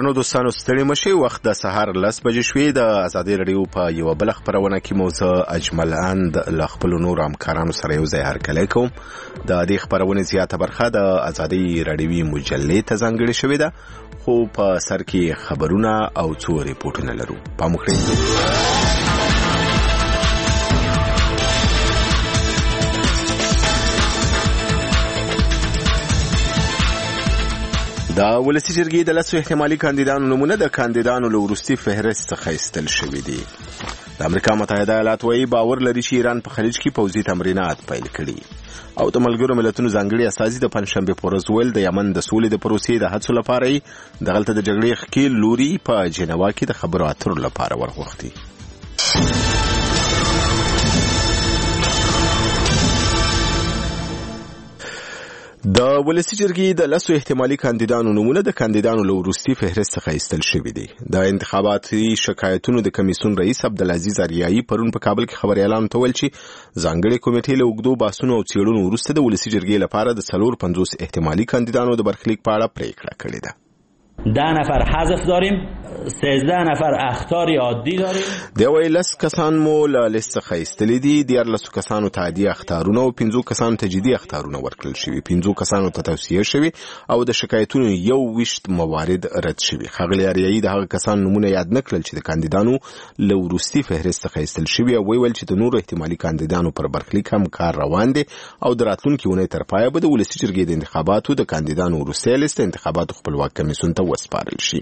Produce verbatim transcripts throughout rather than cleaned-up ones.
درنو دوستانو ستړي مشي وخت د سهار لس بجې شوې د ازادي رادیو په یو بل خبرونه کې موزه اجمل اند ل خپل نور همکارانو سره یو ځای هرکلی کوم د دې خبرونه زیاته برخه د ازادي رادیوي مجلې ته ځانګړې شوې ده خو په سر کې خبرونه او څو ریپورتونه لرو په مخکې د ولسی جرګې د لسو احتمالي کاندیدانو نمونه د کاندیدانو له وروستي فهرست څخه ایستل شوي دي. د امریکا متحده ایالات وایي باور لري چې ایران په خلیج کې پوځي تمرینات پیل کړي او د ملګرو ملتونو ځانګړي استازي د پنځشنبې په ورځ ویل د یمن د سولې د پروسې د هڅو لپاره یې دغلته د جګړې ښکېل لوري په جنیوا کې د خبرو اترو لپاره ورغوښتي. د ولسی جرګې د لسو احتمالي کاندیدانو نمونه د کاندیدانو له وروستي فهرست څخه ایستل شوي دي. د انتخاباتي شکایتونو د کمیسیون رئیس عبدالعزیز اریایي پرون په کابل کې خبري اعلان ته ویل چې ځانګړې کمیټې له اوږدو بحثونو او څېړنو وروسته د ولسی جرګې لپاره د څلور پنځوس احتمالي کاندیدانو د برخلیک په اړه پریکړه کړې ده. ده نفر حذف داریم، سیزده نفر اخطار عادی داریم. دی وایي لس کسان مو له لیست څخه ایستلي دي، دیارلسو کسانو ته عادي اخطارونه او پنځو کسانو ته جدي اخطارونه ورکړل شوي، پنځو کسانو ته توصیه شوي او د شکایتونو یو ویشت موارد رد شوي. ښاغلي اریایي د هغه کسانو نمونه یاد نه کړل چې د کاندیدانو له وروستي فهرست څخه ایستل شوي او ویل چې د نورو احتمالي کاندیدانو پر برخلیک هم کار روان دی او د راتلونکي اونۍ تر پایه به د ولسي جرګې د انتخاباتو د کاندیدانو وروستی لیست انتخاباتو خپلواک کمیسیون ته وسپارل شي.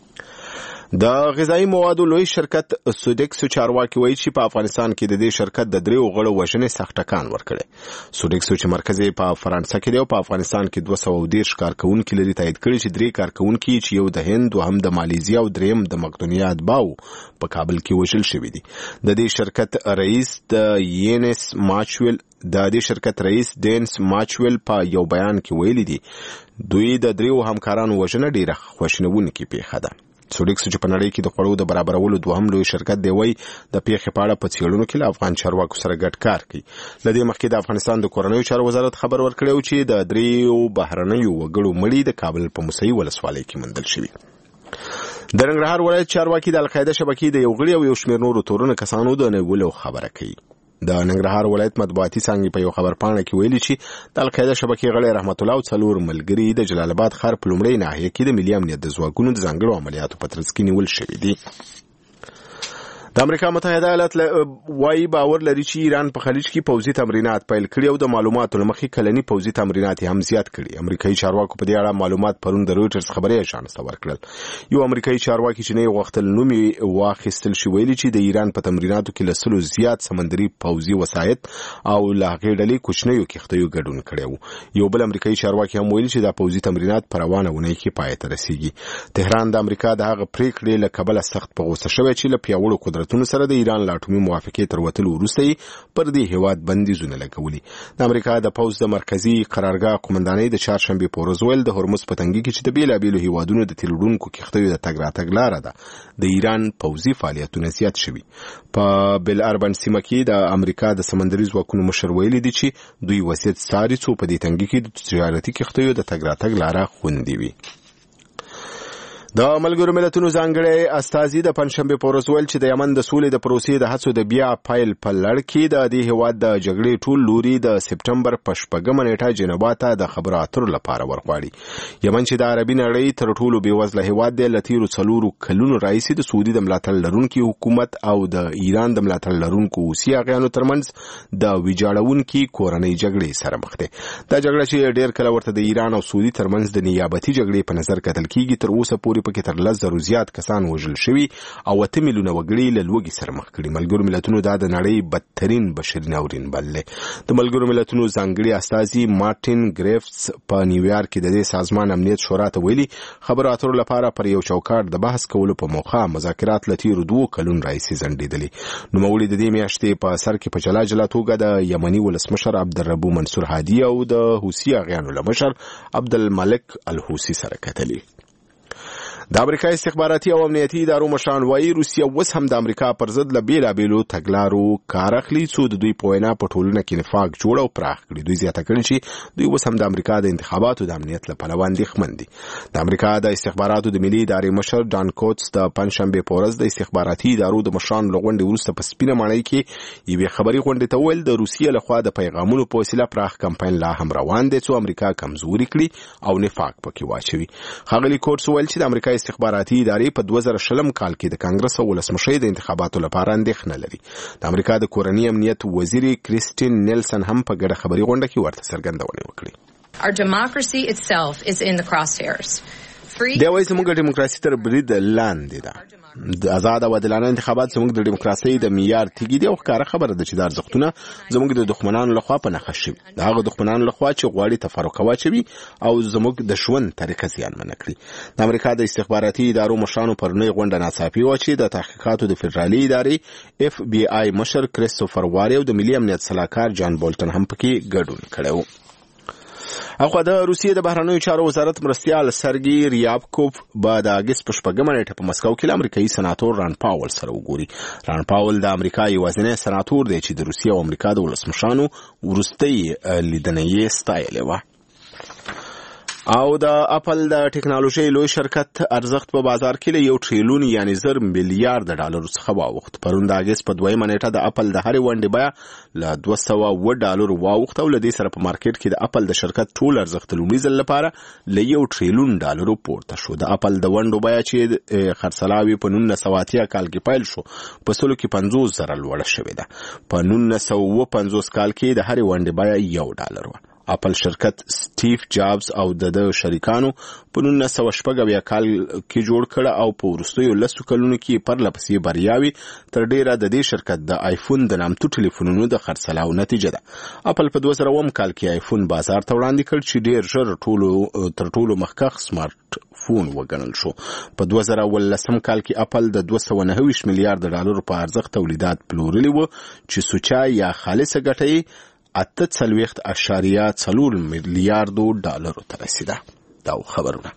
د غذایی موادو لوی شرکت سودکسو چارواکي وایي چې په افغانستان کې د دې شرکت د دریو غړو وژنې سخت ټکان ورکړی. سودکسو چې مرکز یې په فرانسه کې دی او په افغانستان کې دوه سوه او دېرش کارکوونکي لري تایید کړي چې درې کارکوونکي چې یو د هند دوهم د مالیزیا او دریم د مقدونیا اتباعو په کابل کې وژل شوي دي. د دې شرکت رئیس د یینس ماچویل د دې شرکت رئیس ډینس ماچویل په یو بیان کې ویلي دي دوی د دریو همکارانو وژنه ډیره خواشینونکې پیښه ده. سودکسو چې په نړۍ کې د خوړو د برابرولو دوهم لوی شرکت دی وایي د پیښې په اړه په څېړنو کې له افغان چارواکو سره ګډ کار کوي. له دې مخکې د افغانستان د کورنیو چارو وزارت خبر ورکړی و چې د دریو بهرنیو وګړو مړي د کابل په موسهي ولسوالۍ کې موندل شوي. د ننګرهار ولایت چارواکي د القاعده شبکې د یو غړي او یو شمېر نورو تورونه کسانو د نیولو خبره کوي. د ننګرهار ولایت مطبوعاتي څانګې په یو خبرپاڼه کې ویلي چې د القاعده شبکې غړي رحمت الله او څلور ملګري د جلال آباد ښار په لومړۍ ناحیه کې د ملي امنیت د ځواکونو د ځانګړو عملیاتو په ترڅ کې نیول شوي دي. د امریکا متحده ایالات وایي باور لري چې ایران په خلیج کې پوځي تمرینات پیل کړي او د معلوماتو له مخې کلني پوځي تمرینات هم زیات کړي. امریکایي چارواکو په دې اړه معلومات پرون د رویټرز خبري اژانس ته ورکړل. یو امریکایي چارواکي چې نه یې غوښتل نوم یې واخیستل شي ویلي چې د ایران په تمریناتو کې له سلو زیات سمندري پوځي وسایط او له هغې ډلې کوچنیو کښتیو ګډون کړی و. یو بل امریکایي چارواکي هم ویلي چې دا پوځي تمرینات په روانه اونۍ کې پای ته رسیږي. تهران د امریکا د هغه پریکړې له کبله سخت په غوسه شوی چې له پیاوړو قدرتونو سره د ایران له اټومي موافقې تر وتلو وروسته یې پر دې هېواد بندیزونه لګولي. د امریکا د پوځ د مرکزي قرارګاه قومندانۍ د چهارشنبې په ورځ ویل د هرمز په تنګي کې چې د بېلابېلو هېوادونو د تیل وړونکو کښتیو د تګ راتګ لاره ده د ایران پوځي فعالیتونه زیات شوي. په بل اربن سیمه کې د امریکا د سمندري ځواکونو مشر ویلي دي چې دوی وضعیت څاري څو په دې تنګي کې د تجارتي کښتیو د تګ راتګ لاره خوندي وي. د ملګرو ملتونو ځانګړی استازي د پنځشنبې په ورځ ویل چې د یمن د سولې د پروسې د هڅو د بیا پیل په لړ کې د دې هېواد د جګړې ټول لوري د سپټمبر په شپږمه نیټه جنیوا ته د خبرو اترو لپاره ورغواړي. یمن چې د عربي نړۍ تر ټولو بېوزله هېواد دی له تېرو څلورو کلونو راهیسې د سعودي د ملاتړ لرونکي حکومت او د ایران د ملاتړ لرونکو حوثي اغیانو ترمنځ د ویجاړونکي کورنۍ جګړې سره مخ دی. دا جګړه چې ډېر کله ورته د ایران او سعودي ترمنځ د نیابتي جګړې په نظر کتل کېږي تر اوسه پورې پکې تر لس زرو زیات کسان وژل شوي او اته میلیونه وګړي له لوږې سره مخ کړي. ملګرو ملتونو دا د نړۍ بدترین بشري ناورین بللی. د ملګرو ملتونو ځانګړي استازي مارټین ګریفټس په نیویارک کې د دې سازمان امنیت شورا ته ویلي خبرو اترو لپاره پر یو چوکاټ د بحث کولو په موخه مذاکرات له تېرو دوو کلونو راهیسې ځنډېدلي. نوموړي د دې میاشتې په سر کې په جلا جلا توګه د یمني ولسمشر عبدالربو منصور هادي او د حوثي اغیانو له مشر عبدالملک الحوثي سره کتلي. د امریکا استخباراتي او امنیتي ادارو مشران وايي روسیه اوس هم د امریکا پر ضد له بیلابیلو تګلارو کار اخلي څو د دوی په وینا په ټولنه کې نفاق جوړ او پراخ کړي. دوی زیاته کړي چې دوی اوس هم د امریکا د انتخاباتو د امنیت له پلوه اندېښمن دي. د امریکا د استخباراتو د ملي ادارې مشر ډان کوټس د پنجشنبې په ورځ د استخباراتي ادارو د مشرانو له غونډې وروسته په سپینه ماڼۍ کې یوې خبري غونډې ته وویل د روسیې لخوا د پیغامونو په وسیله پراخ کمپاین لا هم روان دی څو امریکا کمزوري کړي او نفاق پکې واچوي. ښاغلي کوټس وویل چې د امریکا استخباراتي ادارې په دوه زره شلم کال کې د کانګرس او ولسمشۍ د انتخاباتو لپاره اندېښنه لري. د امریکا د کورنۍ امنیت وزیر کریسټین نیلسن هم په ګډه خبري غونډه کې ورته څرګندونه وکړه. Our democracy itself is in the crosshairs. دا وایي زموږ ډیموکراسي تر برید لاندې ده. د آزاد او عادلانه انتخابات زموږ د ډیموکراسي د معیار تیږي دی او ښکاره خبره ده چې دا ارزښتونه زموږ د دښمنانو لخوا په نښه شوي. د هغه دښمنانو لخوا چې غواړي تفرقه واچوي او زموږ د ژوند طریقه زیانمنه کړي. د امریکا د استخباراتي ادارو مشرانو پرونی غونډه ناڅاپي وه چې د تحقیقاتو د فدرالي ادارې اف بی آی مشر کریستوفر واري او د ملي امنیت سلاکار جان بولټن هم پکې ګډون کړی و. اخو د روسیې د بهرنیو چارو وزارت مرستیال سرګي ریابکوف به د اگست په شپږمه نیټه په مسکو کې امریکایي سناتور ران پاول سره وګوري. ران پاول د امریکا یوازینی سناتور دی چې د روسیې او امریکا د ولسمشرانو وروستۍ لیدنه یې ستایلې وه. او د اپل د ټکنالوژي لوی شرکت ارزښت په بازار کې له یو ټریلیون یعنی زر میلیارډ ډالر څخه واوښت. پرون د اگست په دویمه نیټه د اپل د هرې ونډې بیه له دوه سوه اووه ډالرو واوښته او له دې سره په مارکیټ کې د اپل د شرکت ټول ارزښت لومړي ځل لپاره له یو ټریلیون ډالرو پورته شو. د اپل د ونډو بیه چې خرڅلاوي په نولس سوه اتیا کال کې پیل شو په سلو کې پنځوس زره لوړه شوې ده. په نولس سوه اووه پنځوس کال کې د هرې ونډې بیه یو ډالر وه. اپل شرکت سټیف جابز او د د شریکانو په نولس سوه شپږ اویا کال کې جوړ کړه او په وروستیو لسو کلونو کې پرله پسې بریاوي تر ډیره د دې شرکت د آیفون د نامتو ټلیفونونو د خرڅلاو نتیجه ده. اپل په دوه زره اووم کال کې آیفون بازار ته وړاندې کړ چې ډیر ژر ټولو تر ټولو مخکښ سمارټ فون وګڼل شو. په دوه زره اوولسم کال کې اپل د دوه سوه نهه ویشت میلیارډ ډالرو په ارزښت تولیدات پلورلي وو چې سوچا یا خالصه ګټه اته څلوېښت اعشاریه څلور میلیارډو ډالرو ته رسیده. دا خبرونه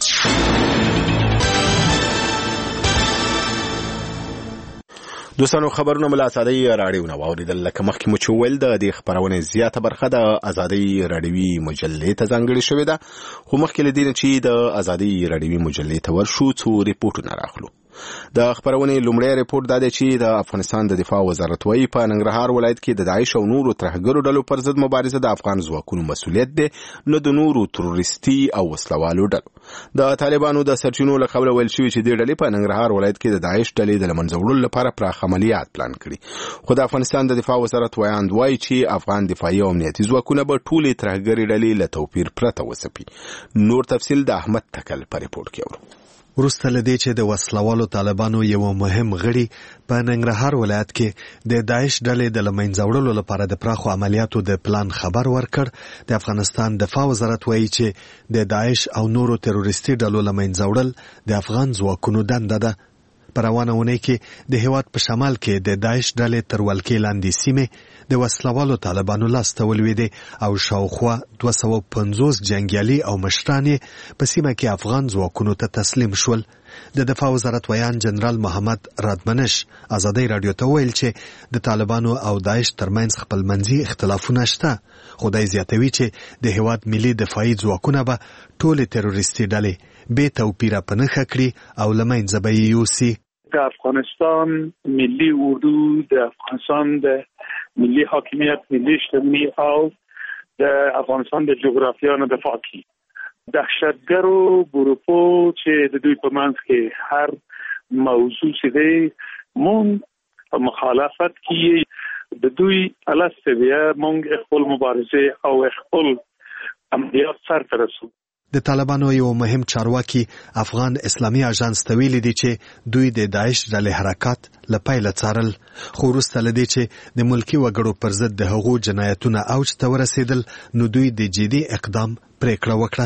دوستانو خبرونه مل ازادي راډیو نو اوریدل. لکه مخکې مو چې ویل د دې خبرونه زیاته برخه د ازادي راډیوي مجلې ته ځانګړې شوې ده. خو مخکې له دې چې د ازادي راډیوي مجلې ته ورشو څو ریپورټونه راخلو. د خبرونې لومړی ریپورت دا دی چې د افغانستان د دفاع وزارت وايي په ننګرهار ولایت کې د داعش او نورو ترهګرو ډلو پر ضد مبارزه د افغان ځواکونو مسؤلیت دی نه د نورو تروریستي او وسلوالو ډلو. د طالبانو د سرچینو له قبله ویل شوي چې دې ډلې په ننګرهار ولایت کې د داعش ډلې د له منځه وړلو لپاره پراخ عملیات پلان کړي. خو د افغانستان د دفاع وزارت وایاند وایي چې افغان دفاعي او امنیتي ځواکونه به ټولې ترهګرې ډلې له توپیر پرته وځپي. نور تفصیل د احمد تکل په ریپورت کې اورو. وروسته له دې چې د وسلوالو طالبانو یو مهم غړي په ننګرهار ولایت کې د داعش ډلې د له منځه وړلو لپاره د پراخو عملیاتو د پلان خبر ورکړ، د افغانستان دفاع وزارت وایي چې د داعش او نورو تروریستي ډلو له منځه وړل د افغان ځواکونو دنده ده. په روانه اونۍ کې د هیواد په شمال کې د داعش ډلې تر ولکې لاندې سیمې د وسلوالو طالبانو لاسته ولوېدې او شاوخوا دوه سوه پنځوس جنګیالي او مشران یې په سیمه کې افغان ځواکونو ته تسلیم شول. د دفاع وزارت ویان جنرال محمد رادمنش ازادي رادیو ته ویل چې د طالبانو او داعش ترمنځ خپلمنځي اختلافونه شته، خو دا زیاتوي چې د هیواد ملي دفاعي ځواکونه به ټولې تروریستي ډلې بې توپیره په نښه کړي او له منځه به یې یوسي. د افغانستان ملي اردو، د افغانستان د ملي حاکمیت، ملي شتمني او د افغانستان د جغرافیا نه دفاع کوي. دهشتګرو ګروپو چې د دوی په منځ کې هر موضوع چې دی مونږ مخالفت کوي، د دوی الاسته بیا مونږ خپل مبارزه او خپل عملیات سرته رسو. د طالبانو یو مهم چارواکي افغان اسلامي اژانس ته ویلي دي چې دوی د داعش ډلې حرکات له پیله څارل، خو وروسته له دې چې د ملکي وګړو پر ضد د هغو جنایتونه اوج ته ورسېدل نو دوی د جدي اقدام پرېکړه وکړه.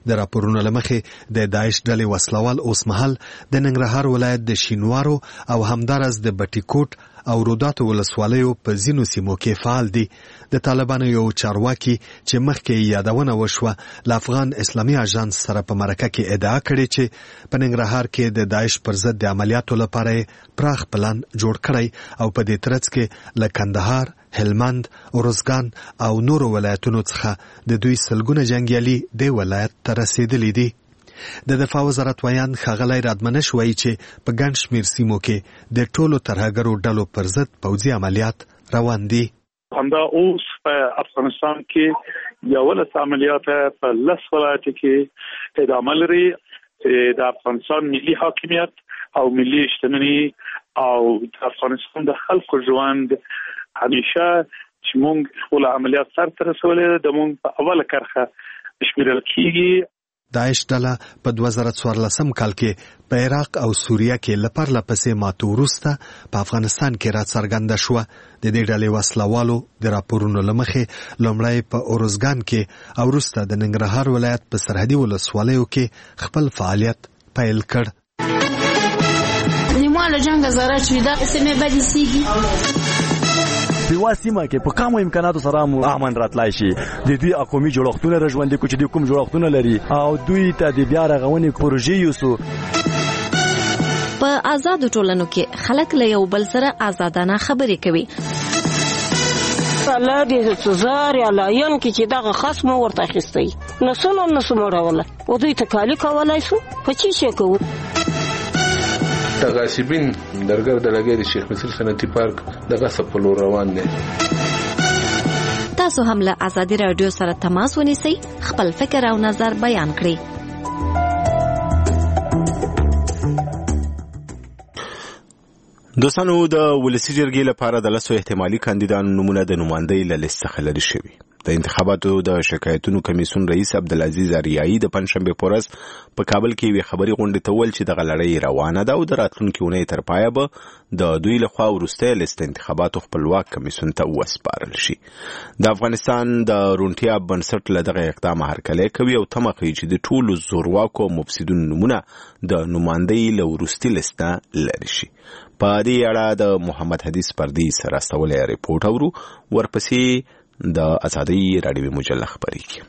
د راپورونو له مخې د داعش ډلې وسلوال اوس مهال د ننګرهار ولایت د شینوارو او همدارس د بټي کوټ او روداتو ولسوالیو په ځینو سیمو کې فعال دي. د طالبانو یو چارواکي چې مخکې یادونه وشوه له افغان اسلامي اژانس سره په مرکه کې ادعا کړې چې په ننګرهار کې د داعش پر ضد د عملیاتو لپاره پراخ پلان جوړ کړی او په دې ترڅ کې له کندهار، هلمند، ارزګان او نورو ولایتونو څخه د دوی سلګونه جنګیالي د ولایت ته رسیدلي دي. د دفاع وزارت ویان ښاغلی رادمنش وایي چې په ګڼ شمېر سیمو کې د ټولو ترهګرو ډلو پر ضد پوځي عملیات روان دي. همدا اوس په افغانستان کې یولس عملیات په لس ولایتو کې ادامه لري. د افغانستان ملي حاکمیت او ملي شتمني او د افغانستان د خلکو ژوند همیشه چې موږ خپل عملیات سرته رسولې د موږ په اوله کرښه شمیرل کیږي. داعش ډله په دوه زره څوارلسم کال کې په عراق او سوریه کې له پرله پسې ماتو وروسته په افغانستان کې راڅرګنده شوه. د دې ډلې وسلوالو د راپورونو له مخې لومړی په ارزګان کې او وروسته د ننګرهار ولایت په سرحدي ولسوالیو کې خپل فعالیت پیل کړ. نیمه له جنګ زره چې دا سیمه بدې سیږي په واسمه کې په کومو امکاناتو سره مو امن راتلای شي. د دوی اقومي جوړښتونه رژوندې کو چې د کوم جوړښتونه لري او دوی ته د بیا رغونې پروژې یوسو. په آزاد ټولنو کې خلک له یو بل سره آزادانه خبرې کوي. الله دې سزار یا لاین کې چې دغه خصم ورته اخیستی نسونو نسو مړوله او دوی ته کالی کولای شو په چی شي کوو. غاصبین درګر د لګي د شیخ مصر صنعتي پارک دغه سپلو روان دي. تاسو هم له آزادي رادیو سره تماس ونیسئ، خپل فکر او نظر بیان کړئ. دوستانو د ولسی جرګې لپاره د لسو احتمالي کاندیدانو نمونه د نمائندۍ له لیست څخه لرې شوي. د انتخاباتو د شکایتونو کمیسیون رئیس عبدالعزیز اریایی د پنځشنبه په ورځ په کابل کې یوې خبري غونډې ته وویل چې دغه لړۍ روانه ده او د راتلونکي اونۍ تر پایه به د دوی لخوا وروستۍ لیست انتخاباتو خپلواک کمیسیون ته وسپارل شي. د افغانستان د روڼتیا بنسټ له دغه اقدام هرکلی کوي او تمه کوي چې د ټولو زورواکو مفسدونو نمونه د نمائندۍ له وروستي لیست نه لرې شي. په دې اړه د محمد حدیث پردي سره راستولی ریپورټ اورو، ورپسې د ازادي راډیو مجله خبرېږي.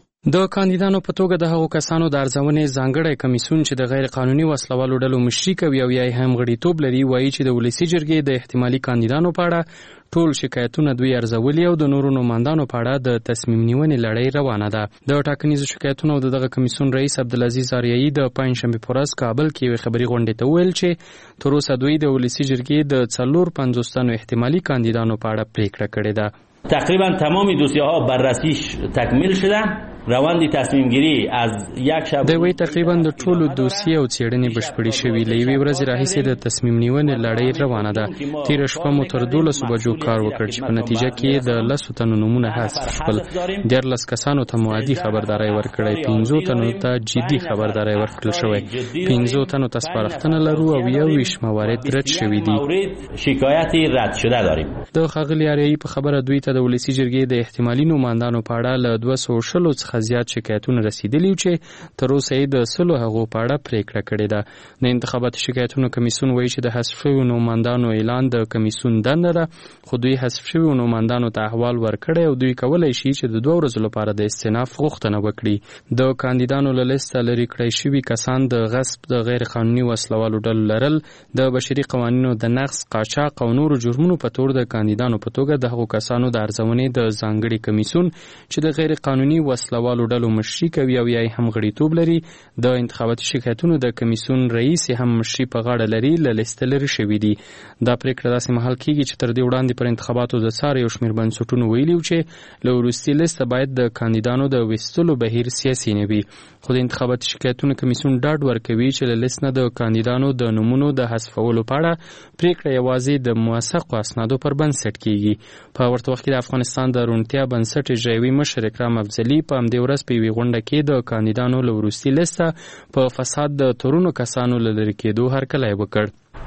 د کاندیدانو په توګه د هغو کسانو د ارزونې ځانګړی کمیسیون چې د غیر قانوني وسلوالو ډلو مشري کوي او یا هم غړیتوب لري وایي چې د ولسی جرګې د احتمالي کاندیدانو په اړه ټول شکایتونه دوی ارزولي او د نورو نمائندانو په اړه د تصمیم نیونې لړۍ روانه ده. د ټاکنیزو شکایتونو او دغه کمیسیون رئیس عبدالعزیز اریایی د پنځشنبه په ورځ کابل کې یوې خبري غونډې ته وویل چې تر اوسه دوی د ولسی جرګې د څلور پنځوس تنو احتمالي کاندیدانو په اړه پریکړه کړې ده. تقریبا تمام دوسیه ها بررسیش تکمیل شده. روند تصمیم گیری از یک شب د وی تقریبا د ټولو دوسیې او څېړنې بشپړې شوې. له یوې ورځې راهیسې د تصمیم نیونې لړۍ روانه ده. تېره شپه مو تر دولسو بجو کار وکړ چې په نتیجه کې د لسو تنو نومونه حذف شول. دیارلس کسانو ته مؤدي خبرداری ورکړی، پنځو تنو ته جدي خبرداری ورکړل شوی، پنځو تنو ته سپارښتنه لرو او یو ویشت موارد رد شوي دي. شکایتی رد شده داریم. د ښاغلي اریایی په خبره دوی ته د ولسی جرګې د احتمالي نمائندانو په اړه له دوه سوه شلو څخه زیات شکایتونه رسیدلي چې تر اوسه یې د سلو هغو په اړه پریکړه کړې ده. د انتخاباتي شکایتونو کمیسیون وایي چې د حذف شویو نمائندانو اعلان د کمیسیون دنده ده، خو دوی حذف شویو نمائندانو ته احوال ورکړی او دوی کولی شي چې د دوه ورځو لپاره د استئناف غوښتنه وکړي. د کاندیدانو له لیسته لرې کړی شوي کسان د غصب، د غیر قانوني وسلوالو ډلو لرل، د بشري قوانینو د نقض، قاچاق او نورو جرمونو په تور د کاندیدانو په توګه د هغو کسانو د ارزونې د ځانګړي کمیسیون چې د غیر قانوني وسلوالو ډلو مشري کوي او یا هم غړیتوب لري. د انتخاباتي شکایتونو د کمیسیون رئیس هم مشري په غاړه لري، له لیسته لرې شوي دي. دا پریکړه داسې مهال کیږي چې تر دې وړاندې پر انتخاباتو د څار یو شمېر بنسټونو ویلي و چې له وروستي لیسته باید د کاندیدانو د ویستلو بهیر سیاسي نه وي. خو د انتخاباتي شکایتونو کمیسیون ډاډ ورکوي چې له لیست نه د کاندیدانو د نومونو د حذفولو په اړه پریکړه یوازې د موثقو اسنادو پر بنسټ کیږي. په ورته وخت کې د افغانستان د روڼتیا بنسټ اجرایوي مشر اکرام افضلي په همدې ورځ په یوې غونډه کې د کاندیدانو له وروستي لیسته په فساد د تورونو کسانو له لرې کېدو هرکلی وکړ.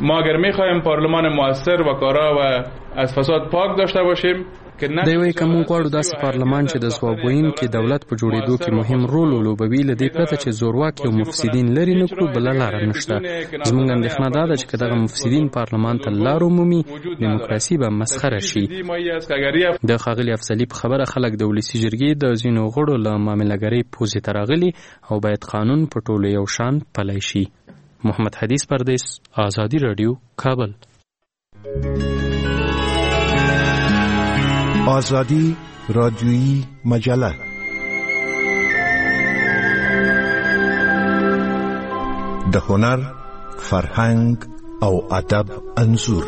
ما اگر میخوایم پارلمان موثر و کارا و از فساد پاک داشته باشیم دی وایي که موږ غواړو داسې پارلمان چې د ځواب ویونکي دولت په جوړېدو کې مهم رول ولوبوي، له دې پرته چې زورواکي او مفسدین لرې نه کړو بله لاره نشته. زموږ اندېښنه دا ده چې که دغه مفسدین پارلمان ته لار ومومي دیموکراسي به مسخره شي. د ښاغلي افضلي په خبره خلک د ولسي جرګې د ځینو غړو له معاملهګرۍ پوزې ته راغلي او باید قانون په ټولو یو شان پلی شي. محمد حدیث پردیس، آزادی رادیو، کابل. آزادی رادیویی مجله د هنر، فرهنګ او ادب انځور.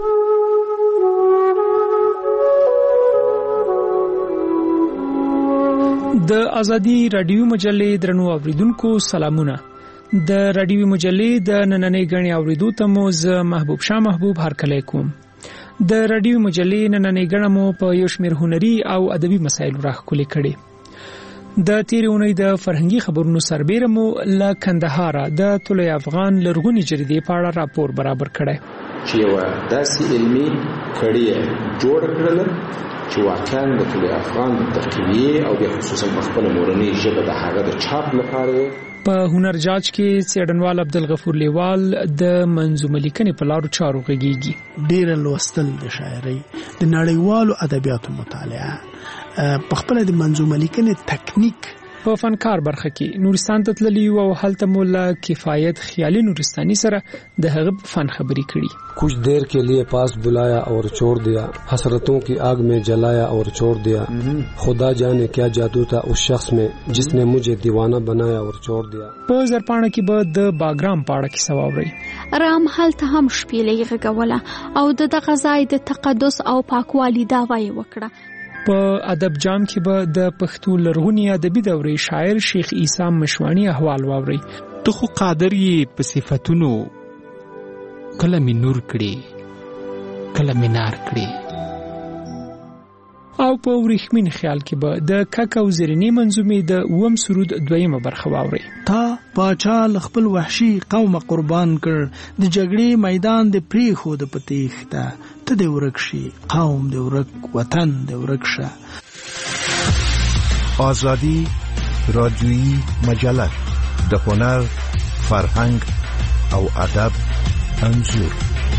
د آزادی رادیو مجلې درنو اوریدونکو سلامونه. د رادیو مجلې د نننۍ غړي اوریدو ته مو زه محبوب شاه محبوب هرکلی کوم. د رادیو مجلې نننۍ غړي مو په یو شمېر هنري او ادبي مسایلو راخولې کړي. د تیرې اونۍ د فرهنګي خبرونو سربېره مو له کندهار د طلوع افغان لرغونی جریدې په اړه راپور برابر کړی چې یو داسې علمي کړي جوړ کړل چې واقعاً د طلوع افغان د ترکیبي او بیا خصوصا په خپل مورنۍ ژبه د هغه د چاپ لپاره په هنر جاج کې څېړنوال عبدالغفور لیوال د منظومه لیکنې په لارو چارو غږیږي. ډېر لوستل د شاعرۍ د نړیوالو ادبیاتو مطالعه په خپل د منظومه لیکنې تکنیک په فنکار برخه کې نورستان ته تللی او هلته مولا کفایت خیالي نورستاني سره د هغه فن خبري کړي. कुछ देर के लिए पास बुलाया और छोड़ दिया, हसरतों की आग में जलाया और छोड़ दिया. खुदा जाने क्या जादू था उस शख्स में जिसने मुझे दीवाना बनाया और छोड़ दिया. په زرپاڼه کې به د باګرام پاړه کې سواوري. رام هلته هم شپېلې غږوله او د دغه ځای د تقدس او پاکوالي دعوا یې وکړه. په ادب جام کې به د پښتو لرغونی ادبي دورې شاعر شیخ عیسی مشوانی احوال واوري. ته خو قادر یې په صفاتونو، کله می نور کړي کله می نار کړي. او په ورېښمین خیال کې به د ککو زرینې منظومې د اووم سرود دویمه برخه واوري. تا پاچا خپل وحشي قوم قربان کړ، د جګړې میدان د پریخو د پتیخته، ته د ورک شي قوم د ورک وطن د ورک شه. آزادی رادیویی مجله د هنر، فرهنګ او ادب انځور.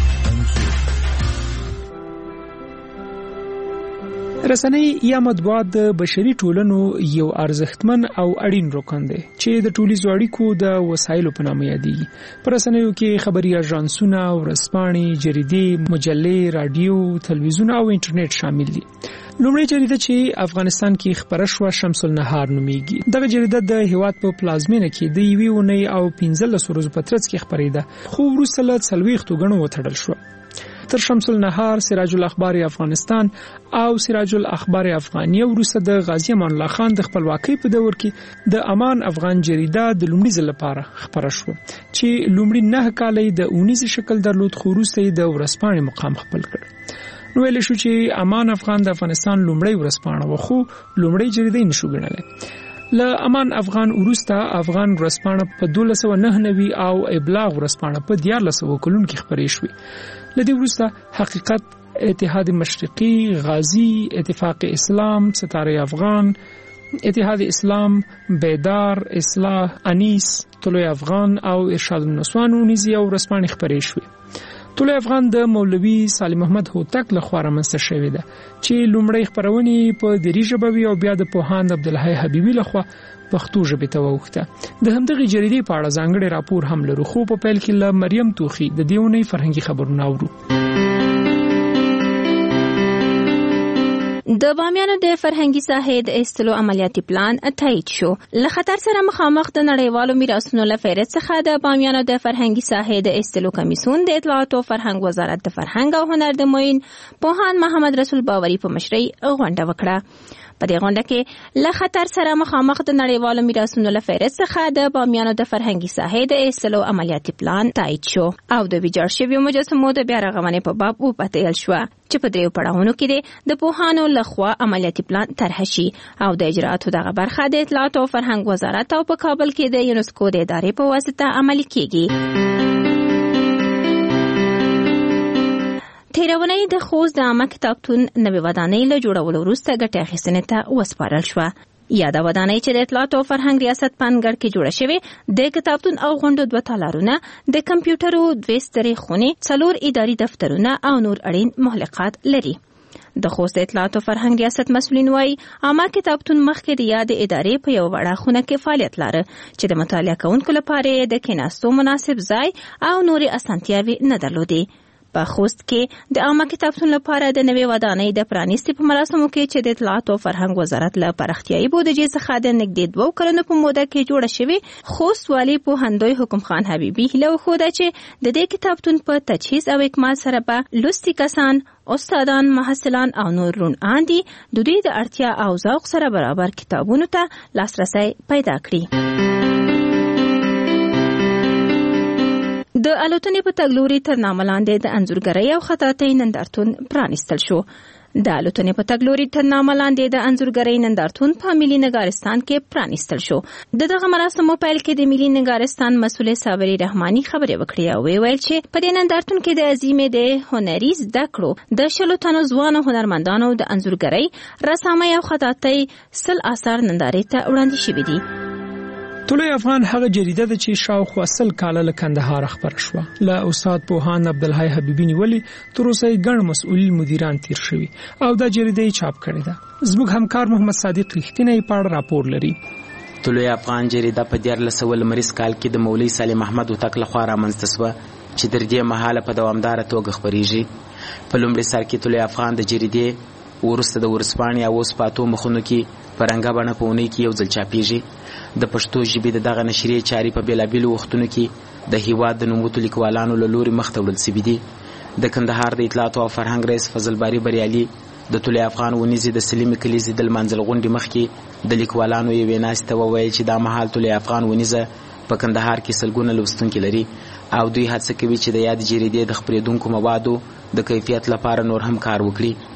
رسنۍ یا مطبوعات د بشري ټولنو یو ارزښتمن او اړین رکن دی چې د ټولیزو اړیکو د وسایلو په نامه یادېږي. په رسنیو کې خبري اژانسونه، ورځپاڼې، جریدې، مجلې، رادیو، تلویزیون او انټرنیټ شامل دي. لومړی جریده چې افغانستان کې خبره شوه شمس النهار نومیږي. دغه جریده د هیواد په پلازمینه کې د یوې اونۍ او پنځلسو ورځو په ترڅ کې خپرېده، خو وروسته له څلوېښتو ګڼو وتړل شوه. تر شمس النهار، سراج الاخبار افغانستان او سراج الاخبار افغانیه وروسته د غازی امان الله خان د خپلواکۍ په دور کې د امان افغان جریده د لومړي ځل لپاره خبره شوه چې لومړي نه کالي د اونیز شکل درلود، خو وروسته د ورځپاڼې مقام خپل کړ. نو ویل شو چې امان افغان د افغانستان لومړی ورځپاڼه و، خو لومړی جریده نشو ګڼلای. له امان افغان وروسته افغان ورځپاڼه په دولس سوه نهه نوي او ابلاغ ورځپاڼه په دیارلس سوه کلونو کې خپرې شوې. له دې وروسته حقیقت، اتحاد مشرقي، غازی، اتفاق اسلام، ستاره افغان، اتحاد اسلام، بیدار، اصلاح، انیس، طلوع افغان او ارشاد النسوان ونیزي او ورځپاڼې خپرې شوې. طلوع افغان د مولوي صالح محمد هوتک لخوا رامنځته شوې ده چې لومړی خپرونې په دري ژبه وي او بیا د پوهاند عبدالحی حبیبي لخوا پښتو ژبې ته واوښته. د همدغې جریدې په اړه ځانګړی راپور هم لرو، خو په پیل کې له مریم توخي د دې اونۍ فرهنګي خبرونه اورو. د بامیانو د فرهنګي ساحې د ایستلو عملیاتي پلان تایید شو. له خطر سره مخامخ د نړیوالو میراثونو له فهرست څخه د بامیانو د فرهنګي ساحې د ایستلو کمیسیون د اطلاعات او فرهنګ وزارت د فرهنګ او هنر د معین پوهاند محمد رسول باوري په مشرۍ غونډه وکړه. په دې غونډه کې له خطر سره مخامخ د نړیوالو میراثونو له فهرست څخه د بامیانو د فرهنګي ساحې د ایستلو عملیاتي پلان تایید شو او د ویجاړ شویو مجسمو د بیا رغونې په باب وپتېیل شوه چې په دریو پړاوونو کې د پوهانو لخوا عملیاتي پلان طرح شي او د اجراتو دغه برخه د اطلاعات او فرهنګ وزارت او په کابل کې د یونسکو د ادارې په واسطه عملي کیږي. تیرونی د خوست د عامه کتابتون نوې ودانۍ له جوړولو وروسته ګټې اخیستنې ته وسپارل شوه. یاده ودانۍ چې د اطلاعات او فرهنګ ریاست په انګړ کې جوړه شوې د کتابتون او غونډو دوه تالارونه، د کمپیوټرو دوې سترې خونې، څلور اداري دفترونه او نور اړین مهلکات لري. د خوست اطلاعات او فرهنګ ریاست مسؤلین وایي عامه کتابتون مخکې د یاد ادارې په یو وړه خونه کې فعالیت لاره چې د مطالعه کوونکو لپاره د کېناستو مناسب ځای او نورې اسانتیاوې نه درلودې. په خوست کې د عامه کتابتون لپاره د نوې ودانۍ د پرانیستې په مراسمو کې چې د اطلاعات او فرهنګ وزارت له پراختیایي بودیجې څخه د نږدې دوو کلونو په موده کې جوړه شوې، خوست والي پوهندوی حکم خان حبیبي هیله وښوده چې د دې کتابتون په تجهیز او اکمال سره به لوستي کسان، استادان، محصلان او نور روڼ اندي د دوی د اړتیا او ذوق سره برابر کتابونو ته لاسرسی پیدا کړي. د الوتنې په تګلوري تر نامه لاندې د انځورګرۍ او خطاطۍ نندارتون پرانیستل شو. د الوتنې په تګلوري تر نامه لاندې د انځورګرۍ نندارتون په ملي نګارستان کې پرانیستل شو. د دغه مراسمو پیل کې د ملي نګارستان مسؤل صابري رحماني خبرې وکړې او ویل چې په دې نندارتون کې د عظیمې د هنري زده کړو د شلو تنو ځوانو هنرمندانو د انځورګرۍ، رسامۍ او خطاطۍ سل اثار نندارې ته وړاندې شوي دي. طلوع افغان هغه جریده ده چې شاوخوا سل کاله له کندهار خبره شوه. له استاد پوهاند عبدالحی حبیبي نیولې تر اوسه یې ګڼ مسؤلین مدیران تیر شوي او دا جریده یې چاپ کړې ده. زموږ همکار محمد صادق رښتینی په اړه راپور لري. طلوع افغان جریده په دیارلس سوه لمریز کال کې د مولوي سالم احمد هوتک لخوا رامنځته شوه چې تر دې مهاله په دوامداره توګه خپریږي. په لومړي سر کې طلوع افغان د جریدې وروسته د ورځپاڼې او اوس په اتو مخونو کې په رنګه بڼه په اونۍ کې یو ځل چاپیږي. د پښتو ژبې د دغه نشریې چارې په بېلابېلو وختونو کې د هیواد د نوموتو لیکوالانو له لوري مخته وړل سوي دي. د کندهار د اطلاعاتو او فرهنګ رئیس فضل باري بریالي د طلوع افغان ونیزې د سلیمې کلیزې د لمانځل غونډې مخکې د لیکوالانو یوې ناستې ته وویل چې دا مهال طلوع افغان ونیزه په کندهار کې سلګونه لوستونکي لري او دوی هڅه کوي چې د یاد جریدې د خپرېدونکو موادو د کیفیت لپاره نور هم کار وکړي.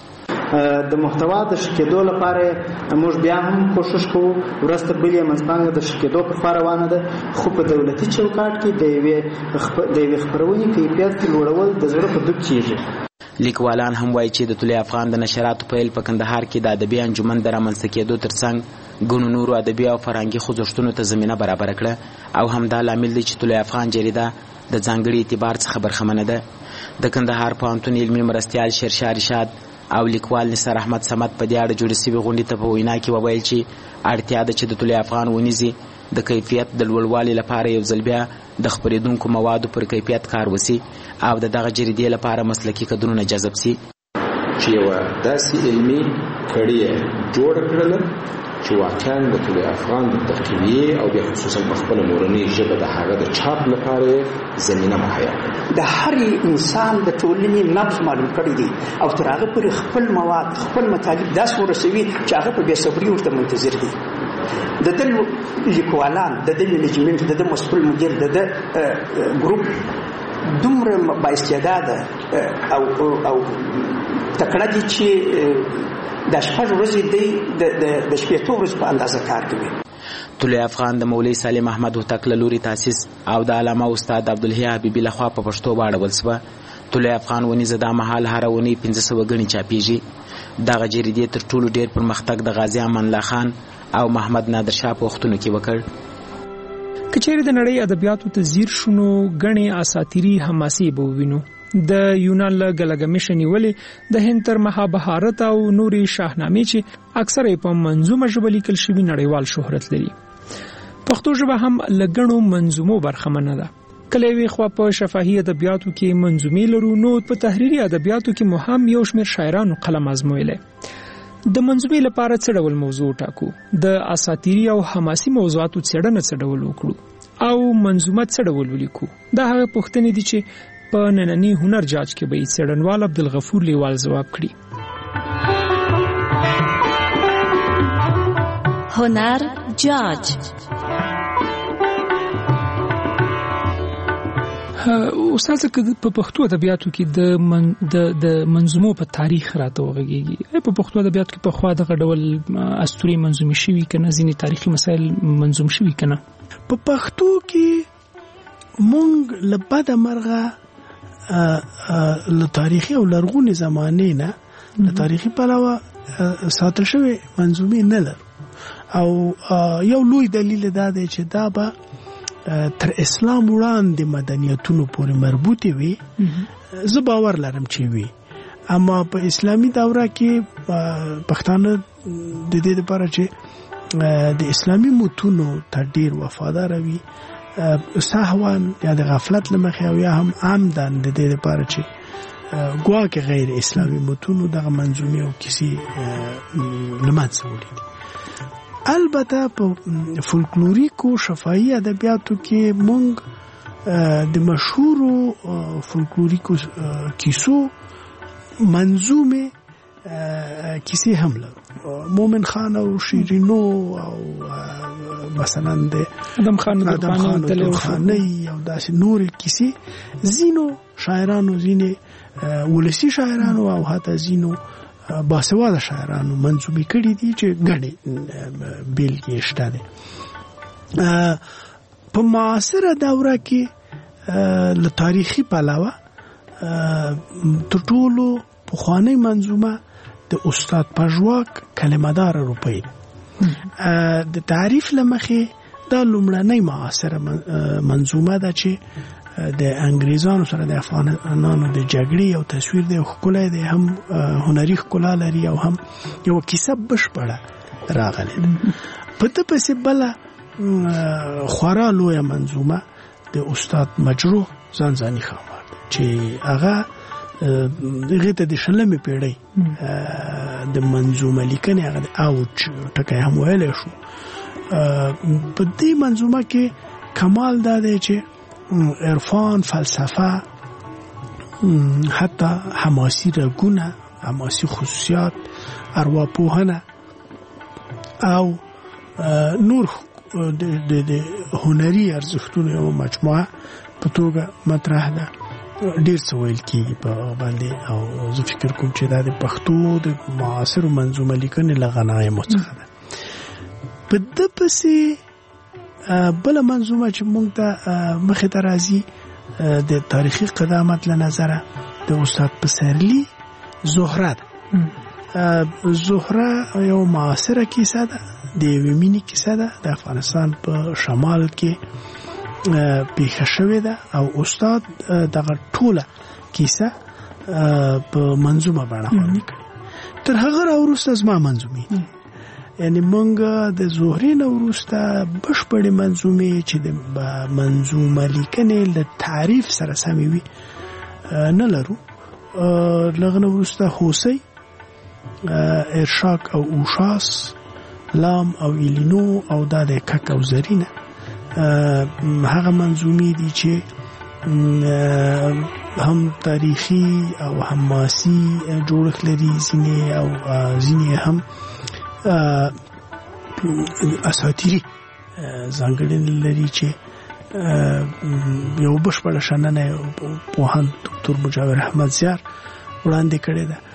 د محتوا د شکېدو لپاره موږ بیا هم کوشش کوو. ورسته بل یې منځپانګه د شکېدو په خوا روانه ده، خو په دولتي چوکاټ کې د یوې د یوې خپرونې کیفیت کې لوړول د زړه په دود کېږي. لیکوالان هم وایي چې د طلوع افغان د نشراتو پیل په کندهار کې د ادبي انجمن د رامنځته کېدو ترڅنګ ګڼو نورو ادبي او فرهنګي خوځښتونو ته زمینه برابره کړه او همدا لامل دی چې طلوع افغان جریده د ځانګړي اعتبار څخه برخمنه ده. د کندهار پوهنتون علمي مرستیال شیرشاه رشاد او لیکوال نثار احمد صمد په دې اړه جوړې شوې غونډې ته په وینا کې وویل چې اړتیا ده چې د طلوع افغان ونیزې د کیفیت د لوړوالي لپاره یو ځل بیا د خپرېدونکو موادو پر کیفیت کار وسي او د دغه جریدې لپاره مسلکي کدرونه جذب سي چې یوه داسې علمي کړۍ جوړه کړله چې واقعا د طلوع افغان د تقویې او بیا خصوصا په خپله مورنۍ ژبه د هغه د چاپ لپاره زمینه مهیا کړه. د هر انسان د ټولنې نبض معلوم کړی دی او تر هغه پورې خپل مواد خپل مطالب داسې ورسوي چې هغه په بې صبري ورته منتظر دي. د ده لیکوالان، د ده منیجمنټ، د ده مسؤل مدیر، د ده ګروپ دومره بااستعداده او او تکړه دي چې د شپږ ورځې دی د شپېتو ورځو په اندازه کار کوي. طلوع افغان د مولوي سالم احمد هوتک له لوري تاسیس او د علامه استاد عبدالحی حبیبي لخوا په پښتو واړول شوه. طلوع افغان ونیزه دا مهال هره اونۍ پنځه سوه ګڼې چاپیږي. دغه جریدې تر ټولو ډېر پرمختګ د غازي امان الله خان او محمد نادر شاه په وختونو کې وکړ. که چیرې د نړۍ ادبیاتو ته ځیر شو نو ګڼې اساطیري حماسې به ووینو. د یونان له ګلګمش نیولې د هند تر مهابهارت او نورې شاهنامې چې اکثره په منظومه ژبه لیکل شوي نړیوال شهرت لري. پښتو ژبه هم له ګڼو منظومو برخمنه ده. کله یوې خوا په شفاهي ادبیاتو کې منظومې لرو نو په تحریري ادبیاتو کې مو هم یو شمېر شاعرانو قلم ازمویلی. د منظومې لپاره څه ډول موضوع ټاکو، د اساطیري او حماسي موضوعاتو څېړنه څه ډول وکړو او منظومه څه ډول ولیکو. دا هغه پوښتنې دي چې په نننی هنر جاج کې به څېړنوال عبدالغفور لیوال ځواب کړي. هنر جاج استاد په پښتو ادبیاتو کې د من د د منظومو په تاریخ راته وغږیږي. په پښتو ادبیاتو کې په خوا دغه ډول اسطوري منظومې شوي کنه، ځینې تاریخي مسایل منظوم شوي کنه. په پښتو کې مونږ له بده مرغه له تاریخي او لرغونې زمانې نه له تاریخي پلوه ساتل شوی منظومې نه لرو او یو لوی دلیل دا دی چې دا به تر اسلام وړاندې مدنیتونو پورې مربوطې وي. زه باور لرم چې وي، اما په اسلامي دوره کې پښتانه د دې لپاره چې د اسلامي متونو ته ډیر وفادار وي سهوان یا د غفلت لمخې او یا هم عمدن د دې لپاره چې ګواکې غیر اسلامي متونو دغه منظومې او کیسې له منځه وړي دي. البته په فولکلوریکو شفاهي ادبیاتو کې مونږ د مشهورو فولکلوریکو کیسو منظومه کیسې هم لرو. مومن خان او شیرینو او مثلا د ادم خان او درخانۍ او داسې نور کیسې زینو شاعرانو زینې ولسی شاعرانو او حتی زینو باسواده شاعرانو منظومې کړي دي چې ګڼې بیلګې شته دي. په معاصره دوره کې له تاریخي پلوه تر ټولو پخوانۍ منظومه د استاد پژواک کلمه دار روپۍ د تعریف لمخې دا لومړنۍ معاصره منظومه ده چې د انګریزانو سره د افغانانو د جګړې او تصویر دی ښکلی دی، هم هنري ښکلا لري او هم یو کیسه بشپړه راغلې ده. په ده پسې بله خورا لویه منظومه د استاد مجروح ځانځاني ښامار ده چې هغه دغه ته د شلمې پیړۍ د منظومه لیکنې هغه د اوج ټکی هم ویلی شو. په دې منظومه کې کمال دا دی چې عرفان، فلسفه، حتی حماسي رګونه، حماسي خصوصیات، ارواپوهنه او نور د هنري ارزښتونو یو مجموعه په توګه مطرح ده. ډیر څه ویل کېږي په باندې او زه فکر کوم چې دا د پښتو د معاصرو منظومه لیکنې له غنایمو څخه ده. په ده پسې بله منظومه چې موږ ته مخې ته راځي د تاریخي قدامت له نظره د استاد پسرلي زهره ده. زهره یو معاصره کیسه ده، د یوې مینې کیسه ده، د افغانستان په شمال کې پیښه شوې ده او استاد دغه ټوله کیسه په منظومه بڼه باندې کړې. تر هغه راوروسته زما منظومې دي، یعنی مونږ د زهرې نه وروسته بشپړې منظومې چې د منظومه لیکنې له تعریف سره سمې وي نه لرو. له هغه نه وروسته هوسۍ، ارشاک او اوشاس، لام او ایلینو او دا د کک او زرینه هغه منظومې دي چې هم تاریخي او حماسي جوړښت لري، ځینې او ځینې هم اساطیري ځانګړنې لري چې یو بشپړه شننه پوهاند دکتور مجاور احمد زیار وړاندې کړې ده.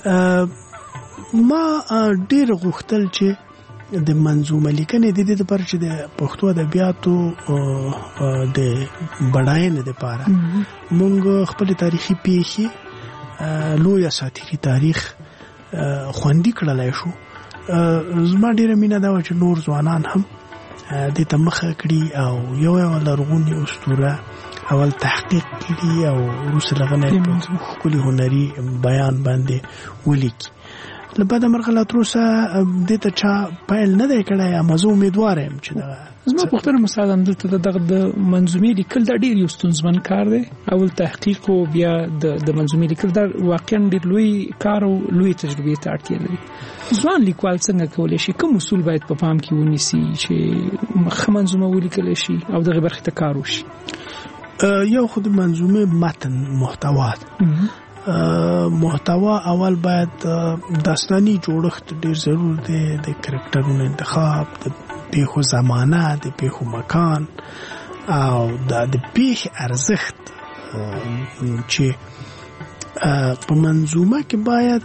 ما ډېر غوښتل چې د منظومه لیکنې د دې لپاره چې د پښتو ادبیاتو د بډاینې لپاره موږ خپل تاریخي پیښې لوی اساطیري تاریخ خوندي کړلی شو. زما ډیره مینه دا و چې نور ځوانان هم دې ته مخه کړي او یو یو لرغونې اسطوره اول تحقیق کړي او وروسته له هغه نه په ښکلي هنري بیان باندې ولیکي. له بده مرغه لا تر اوسه دې ته چا پیل نه دی کړی، اما زه امیدواره یم چې دغه زما پوښتنه مثلا همدلته دغه د منظومې لیکل دا ډېر یو ستونزمن کار دی. اول تحقیق او بیا د منظومې لیکل دا واقعا ډېر لوی کار او لوی تجربې ته اړتیا لري. ځوان لیکوال څنګه کولی شي، کوم اصول باید په پام کې ونیسي چې ښه منظومه ولیکلی شي او دغې برخې ته کار وشي؟ یو خو د منظومې متن محتوا ده. محتوا اول باید داستاني جوړښت ډیر ضرور دی، د کرکټرونو انتخاب، د پیښو زمانه، د پیښو مکان او د پیښې ارزښت چې په منظومه کې باید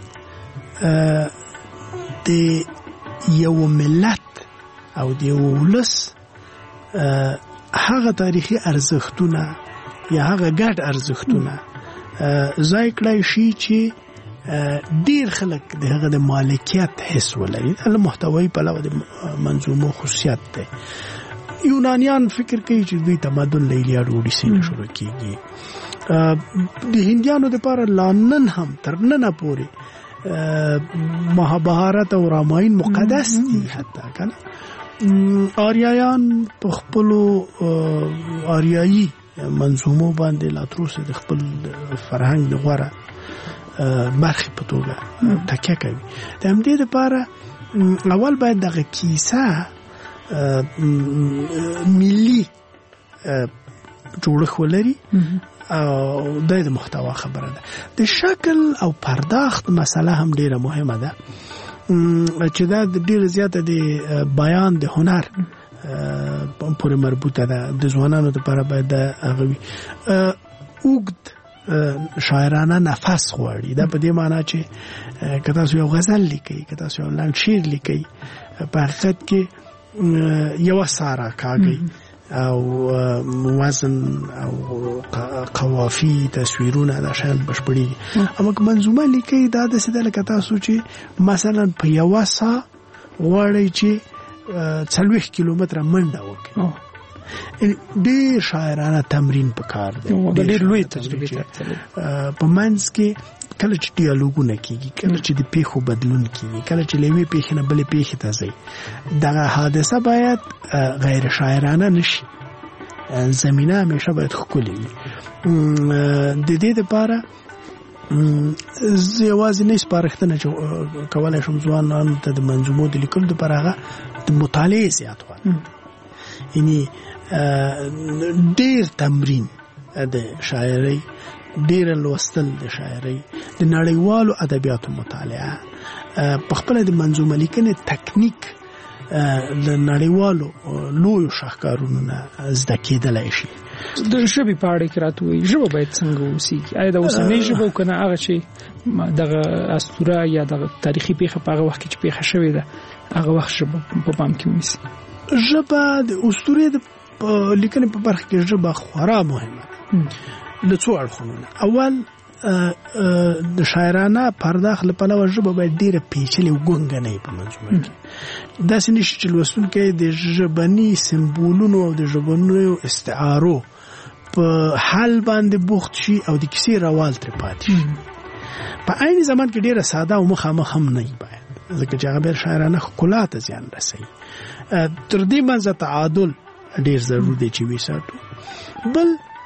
د یو ملت او د یو ولس هغه تاریخي ارزښتونه یا هغه ګډ ارزښتونه ځای کړای شي چې ډیر خلک د هغه د مالکیت حس ولري. له محتوی په لور د منظومو خصوصیت ده. یونانیان فکر کوي چې دوی تمدن له ایلیاد اودیسې نه شروع کیږي. د هندیانو لپاره لانن هم تر نن پورې مهابهارت او راماین مقدس دي. حتی کنه آریایان په خپل آریایی منظومو باندې لا تر اوسه د خپل فرهنګ د غوړه برخې په توګه تکیه کوي. د همدې لپاره اول باید دغه کیسه ملي جوړښت ولري او د محتوا خبره ده. د شکل او پرداخت مسله هم ډیره مهمه ده چې دا ډیره زیاته د بیان د هنر پورې مربوطه ده. د ځوانانو لپاره باید هغه وي اوږد شاعرانه نفس غواړي. دا په دې معنی چې که تاسو یو غزل لیکئ، که تاسو یو لنډ شعر لیکئ، په حقیقت کې یو ساره کاږي او وزن او قوافي تصویرونه دا شان بشپړي. اما که منظومه لیکئ دا داسې ده لکه تاسو چې مثلا په یوه سا غواړئ چې څلوېښت کیلومتره منډه وکړئ. ډېر شاعرانه تمرین پکار دی. ډېر لوی تجربه په منځ کې کله چې ډیالوګونه کیږي، کله چې د پیښو بدلون کیږي، کله چې لوی پیښې نه بلې پیښې ته ځي، دغه حادثه باید غیر شاعرانه نشي. زمینه همیشه باید ښکلې وي. د دې لپاره زه یوازې نه سپارښتنه کولی شم ځوانانو ته د منظومو د لیکلو لپاره هغه د مطالعې زیات غواړي. یعنی ډیر تمرین د شاعرۍ، ډیر لوستل د شاعرۍ، د نړیوالو ادبیاتو مطالعه، په خپل د منظومه لیکنې تکنیک د نړیوالو لویو شاهکارونو نه زده کېدلی شي. د ژبې په اړه کې راته وایي ژبه باید څنګه اوسېږي؟ آیا د اوسنۍ ژبه او که نه هغه چې دغه اسطوره یا دغه تاریخي پیښه په هغه وخت کې چې پیښه شوې ده هغه وخت ژبه په پام کې ونیسي؟ ژبه د اسطورې د لیکنې په برخه کې ژبه خورا مهمه ده له څو اړخونو نه. اول د شاعرانه پرداخت له پلوه ژبه باید ډېره پیچلې او ګونګه نه وي په منظومه کې. داسې نه شي چې لوستونکی د ژبني سمبولونو او د ژبنیو استعارو په حل باندې بوخت شي او د کیسې روال ترې پاتې شي. په عین زمان کې ډېره ساده او مخامخ هم نه وي باید، ځکه چې هغه بیا شاعرانه ښکلا ته زیان رسوي. تر دې منځه تعادل ډېر ضرور دی چې وساتو. بل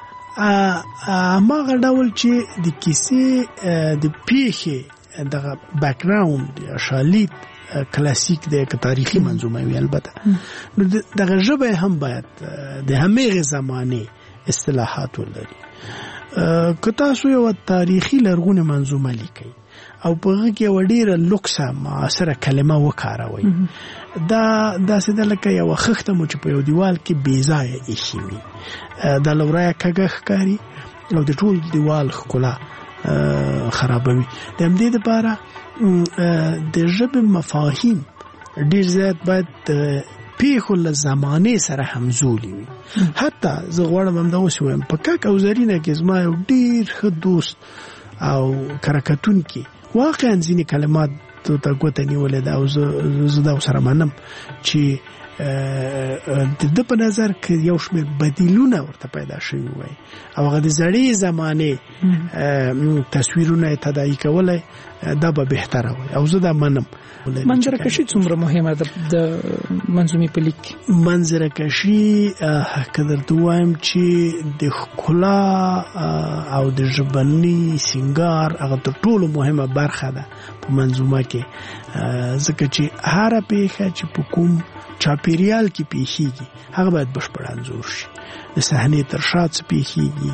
هماغه ډول چې د کیسې د پیښې دغه بیکګراوند یا شالید کلاسیک دی که تاریخي منظومه وي البته، نو دغه ژبه هم باید د همېغې زمانې اصطلاحات ولري. که تاسو یو تاریخي لرغونې منظومه لیکئ او په هغه کې یوه ډېره لوکسه معاصره کلمه وکاروئ، دا داسې ده لکه یوه خښته مو چې په یو دیوال کې بې ځایه ایښې وي. دا له ورایه کږه ښکاري او د ټول دیوال ښکلا خرابوي. د همدې دپاره د ژبې مفاهیم ډېر زیات باید د پیښو له زمانې سره همزولي وي. حتی زه غواړم همدغسې ووایم په کک او زرینه کې زما یو ډېر ښه دوست او کرکتونکي واقعا ځینې کلمات ته ګوته نیولې ده او زه دا ورسره منم چې د ده په نظر که یو شمېر بدیلونه ورته پیدا شوي وای او هغه د زړې زمانې تصویرونه یې تداعي کولی، دا به بهتره وای او زه دا منم. منظره کشي څومره مهمه ده د منظومې په لیک کې؟ منظره کشي که درته ووایم چې د ښکلا او د ژبني سینګار هغه تر ټولو مهمه برخه ده په منظومه کې، ځکه چې هره پیښه چې په کوم چاپیریال کې پیښیږي هغه باید بشپړ انځور شي. د صحنې تر شا څه پیښیږي.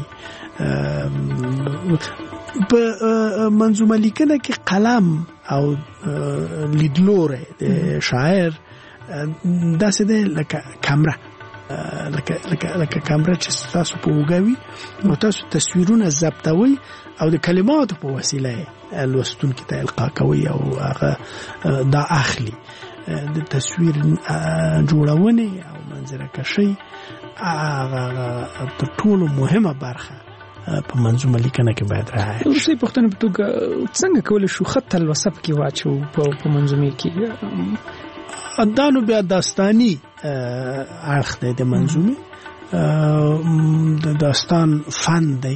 په منظومه لیکنه کې قلم او لیدلوری د شاعر داسې دی لکه کامره، لکه لکه لکه کامره چې تاسو په اوږه وي او تاسو تصویرونه ضبطوئ او د کلماتو په وسیله لوستونکي ته القا کوئ او هغه دا اخلي. د تصویر جوړونې او منظره کشي هغه تر ټولو مهمه برخه په منظومه لیکنه کې باید رعایت شي. اوسې پښتنه په توګه څنګه کولای شو خط تلوسه کې واچو په منظومه کې؟ ادانو بیا داستاني اړخ دی د منظومه، د داستان فن دی.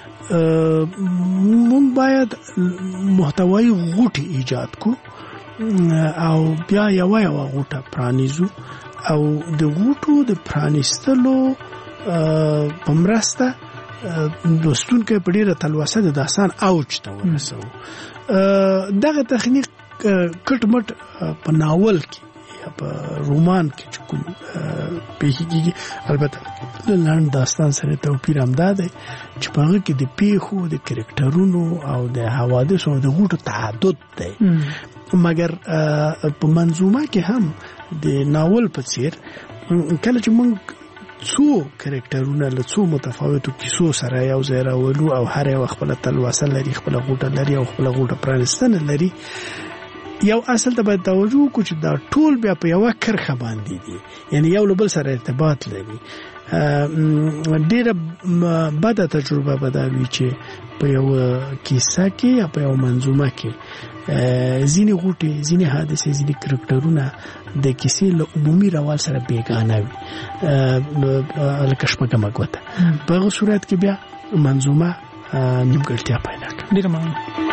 مونږ باید محتوای غوټي ایجاد کو او بیا یو یو غوټه پرانیزو او د غوټو د پرانیستلو په مرسته لوستونکو په ډیره تلوسه د داستان اوج ته ورسو. دغه تخنیک کټ مټ په ناول کې یا په رومان کې کوم پیږي، البته لاند داستان سره توپیر هم ده چې په هغه کې د پیښو د کریکټرونو او د حوادثو او د غوټو تعدد دی. مګر په منظومه کې هم د ناول په څیر کله چې موږ څو کریکټرونه له څو متفاوتو کیسو سره یو ځای راولو او هر یو خپل تلوسه لري، خپل غوټه لري او خپل غوټه پرانستنه لري، یو اصل ته باید توجه وکړو چې دا ټول بیا په یو کرخه باندې دي، یعنی یو له بل سره ارتباط لري. ډیره بده تجربه به دا وي چې په یو کیسه کې یا په یو منظومه کې ځینې غوټې، ځینې حادثې، ځینې کرکټرونه د کیسې له عمومي روال سره بیګانه وي، لکه شپږمه ګوته. په هغه صورت کې بیا منظومه نیمګړتیا پیدا کوي. ډیره مننه.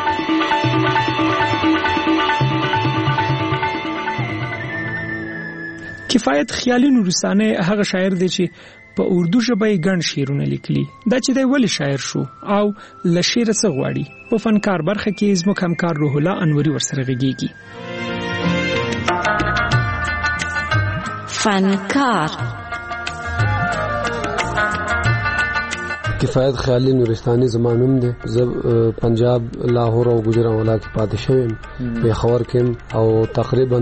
کفایت خیالي نورستانه هغه شاعر دی چې په اردو ژبه یې ګڼ شعرونه لیکلي. دا چې دی ولې شاعر شو او له شعره څه غواړي؟ په فنکار برخه کې زموږ همکار روح الله انوري ورسره غږیږي. فنکار کفایت خیالي نورستاني زمانوم دی. زه پنجاب، لاهور او ګوجرانوالا کې پاتې شوم، پیښور کې او تقریبا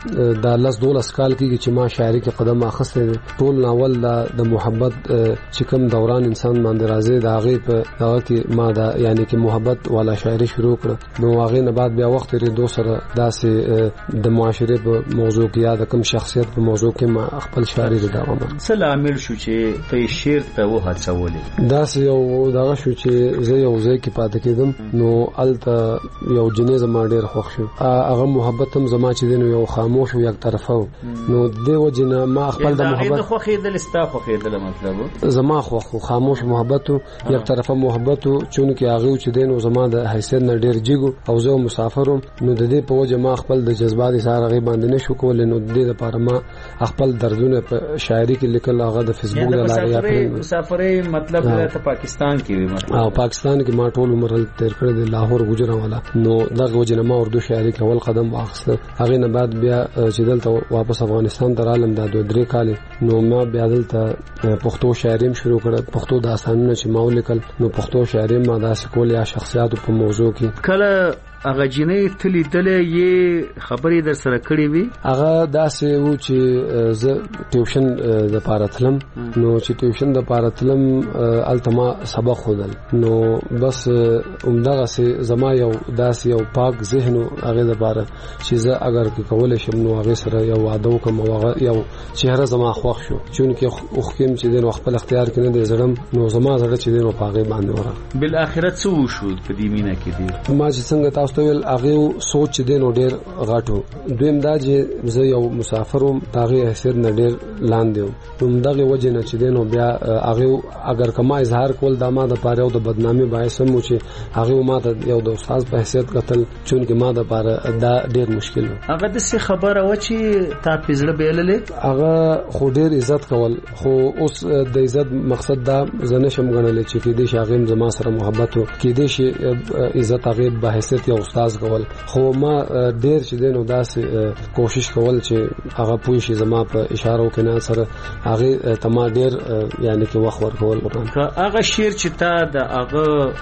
د لس دولس کال کې چې ما شاعري کې قدم اخیسته دی. ټول ناول د محبت چې کوم دوران انسان باندې راځي دا غي په هغه کې ما دا یعنی کې محبت والا شاعري شروع کړه. نو هغه نه بعد بیا وخت لري دو سره داسې د معاشره په موضوع کې یا د کوم شخصیت په موضوع کې ما خپل شاعري دوام کړ. څه عامل شو چې په شعر ته وهڅولې؟ دا یو دغه شو چې زه یو ځای کې پاتې کېدم، نو الته یو جنې زما ډېر خوښ شو. هغه محبت هم زما چې دی نو یو خاموش او یک طرفه و. نو دې وجې نه ما خپل د محبت خوښېدل ستا خوښېدل مطلب زما خوښ خاموش محبت و، یک طرفه محبت و، چون کې هغه چې دی نو زما د حیثیت نه ډېر جګو او زه مسافرم. نو د دې په وجه ما خپل د جذبات سره هغه باندې نشو کولای. نو د دې لپاره ما خپل دردونه په شاعري کې لیکل، هغه د فیسبوک د لارې یا مسافرې مطلب ته پاکستان کې وي مطلب او پاکستان کې ما ټول عمر تیر کړی د لاهور ګوجرانوالا. نو دغه وجه نه ما اردو شاعري کول قدم واخیسته. هغه نه بعد بیا چې دلته واپس افغانستان ته رالم دا دوه درې کال، نو ما بیا دلته پښتو شاعري شروع کړه. پښتو داستانونه چې ما ولیکل نو پښتو شاعري ما داسې کول یا شخصیت په موضوع کې. کله هغه جنې تلی دلې یې خبرې در سره کړې وي؟ هغه داسې و چې زه ټیوشن د پاره تلم، نو چې ټیوشن د پاره تلم التما سبق خودل، نو بس عمدغه سي زما یو داسې یو پاک ذهن هغه د پاره چې زه اگر کول شم نو هغه سره یو وعده وکم او یو چهره زما خوښ شو، چونکه خوخم چې د خپل اختیار کې نه دی زړم، نو زما زړه چې د پاغه باندې ورا بل اخرت څه وشو په دې مینه کې دی. ما چې څنګه تاسو ته هغه سوچ دې نو ډېر غاټو. دویم دا چې زه یو مسافروم، هغه حیثیت نه ډېر لاندې وم. همدغه وجه نه چې دینو بیا هغه اگر کما اظهار کول د ما د پاره او د بدنامي باعث مو چې هغه ما ته یو د استاد په حیثیت قتل، چونکه ما د پاره دا ډېر مشکل و. هغه د څه خبره و چې تا پزړه بیللې؟ هغه خو ډېر عزت کول، خو اوس د عزت مقصد دا زنه شم غنل چې کې دې شاغم زما سره محبت و، کې دې شي عزت هغه په حیثیت یو استاد کول. خو ما ډېر چې دینو داسې کوشش کول چې هغه پوه شي زما په اشاره وکړي سره هغه تما ډېر یعنی کې وخت ورکول. که هغه شعر چې تا د هغه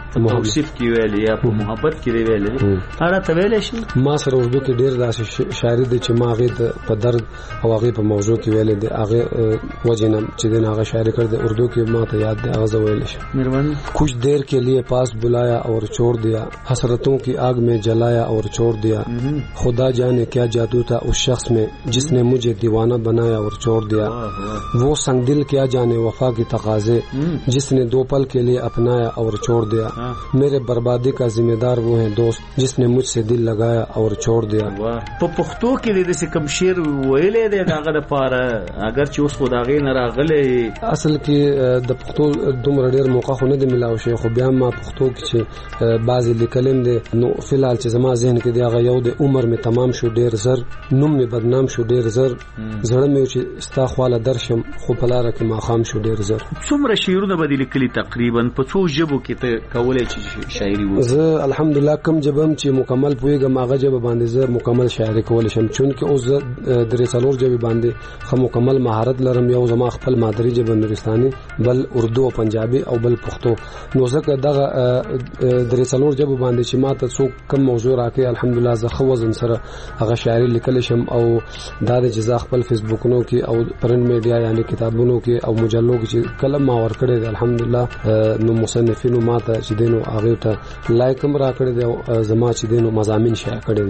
توصیف کې ویل یا په محبت کې ویل هغه ته ویل شي. ما سره اردو کې ډیر داسې شاعری دي چې ما هغه په درد او هغه په موضوع کې ویل دي هغه وجنه چې دین هغه شاعری کړ دي اردو کې ما ته یاد دی هغه ویل شي. مهرباني. کچھ دیر کے لیے پاس بلایا اور چھوڑ دیا حسرتوں کی آگ میں جلایا اور چھوڑ دیا خدا جانے کیا جادو تھا اس شخص میں جس نے مجھے دیوانہ بنایا اور چھوڑ دیا وہ سنگ دل کیا جانے وفا کی تقاضے جس نے دو پل کے لیے اپنایا اور چھوڑ دیا میرے بربادی کا ذمہ دار وہ ہے دوست جس نے مجھ سے دل لگایا اور چھوڑ دیا. په پښتو کې د څه کم شعر ویلې دی داغه لپاره اگر چې اوس خدای نه راغلي اصل کې د پښتو دومره ډیر موقع خو نه دی ملاو شي خو بیا ما پښتو کې چې بعضی لیکلم دي نو فلحال چې زما ذهن کې دی هغه یو د عمر می تمام شو ډیر زر نوم می بدنام شو ډیر زر زړه می چې ستا خواله درشم خو په لار کې ما خام شو ډیر زر. څومره شعرونه بدلی کلی تقریبا په څو ژبو کې ته کولای چې شاعري وو؟ زه الحمدلله کم جبم چې مکمل پویګم هغه جبه باندې زه مکمل شاعري کول شم چونکه اوس درې څلور جبه باندې خو مکمل مهارت لرم یو زما خپل مادری جبه نورستاني بل اردو او پنجابي او بل پښتو نو ځکه دغه درې څلور جبه باندې چې ما ته څوک کم موضوع راکې الحمدلله زه خو وزن سره هغه شاعري لیکل شم او دا د جزا خپل فیسبوکونو کې او پرنټ میډیا یعنی کتابونو کې او مجلو کې چې کلم ما ور کړی دی الحمدلله نو مصنفینو ما ته چې دینو هغه ته لایک هم را کړی دی او زما چې دینو مضامین شایع کړی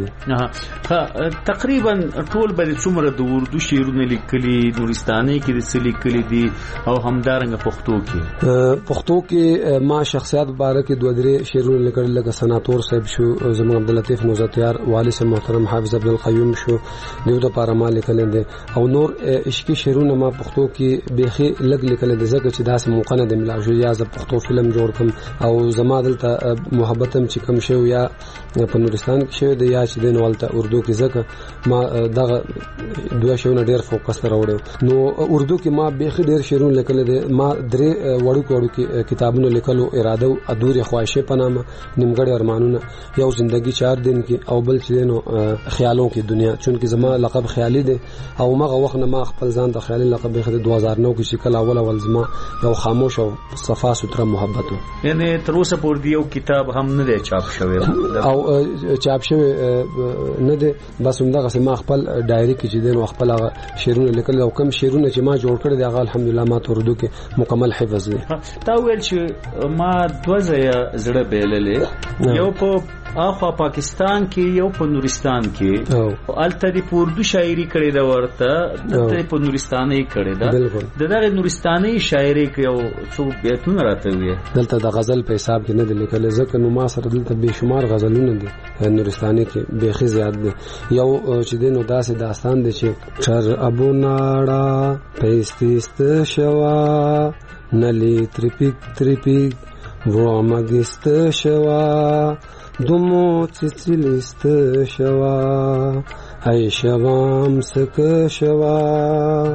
دي. تقریبا ټول به څومره د اردو شعرونه لیکلي نورستاني کې د څه لیکلي دي او همدارنګه پښتو کې پښتو کې ما شخصیت باره کې دوه درې شعرونه لیکل لکه سناتور صاحب شو زمان عبداللطیف نوزتیار والی صاحب محترم حافظ عبدالقیوم شو دیو د پاره ما لیکل دي او نور عشقي شعرونه ما پښتو کې بيخي لګ لیکل دي ځکه چې داسې موقع نه د ملاوي یا ز پښتو فلم جوړ کوم او زما دلته محبتم چې کم شو یا په نورستان کې شو د یا چې د نوالته اردو کې ځکه ما دغه دوه شونه ډیر فوکس راوړم نو اردو کې ما بيخي ډیر شعرونه لیکل دي ما درې وړو وړو کې کتابونه لیکلو اراده او ادوري خواهشه په نامه نیمګړی ارمانونه یو ژوندۍ چار دن کې او بل چې نو خیالوں کی دنیا چونکه زما لقب خیالي دي او مغه وخت نه ما خپل ځان د خیالي لقب به د دوه هزار نو کې شکل اول اول زما یو خاموش او صفا ستره محبت یعنی تر اوسه پور دی یو کتاب هم نه دی چاپ شوی او چاپ شوی نه دی بس همدغه ما خپل ډایری کې چې دین خپل شعرونه لیکل او کم شعرونه چې ما جوړ کړی دی هغه الحمدلله ما ته اردو کې مکمل حفظ دي. تا ویل چې ما دوه ځای زړه بیللې یو په اخوا پاکستان کې یو په نورستان کې الته دی اردو شاعري کړې دا ورته دته په نورستاني کړې دا د دغه نورستاني شاعري کې یو څو بیتونه راته وي دلته د غزل په حساب کې نه دی لیکل ځکه نو ما سره دلته بشمار غزلونه دي نورستاني کې بیخي زیات دي یو چې دینو داسې داستان دي چې چر ابو ناړه پیستیست شوا نلی تریپیک تریپیک ورامگیست شوا دومو چیچیلیست شوا ای شوام سک شوا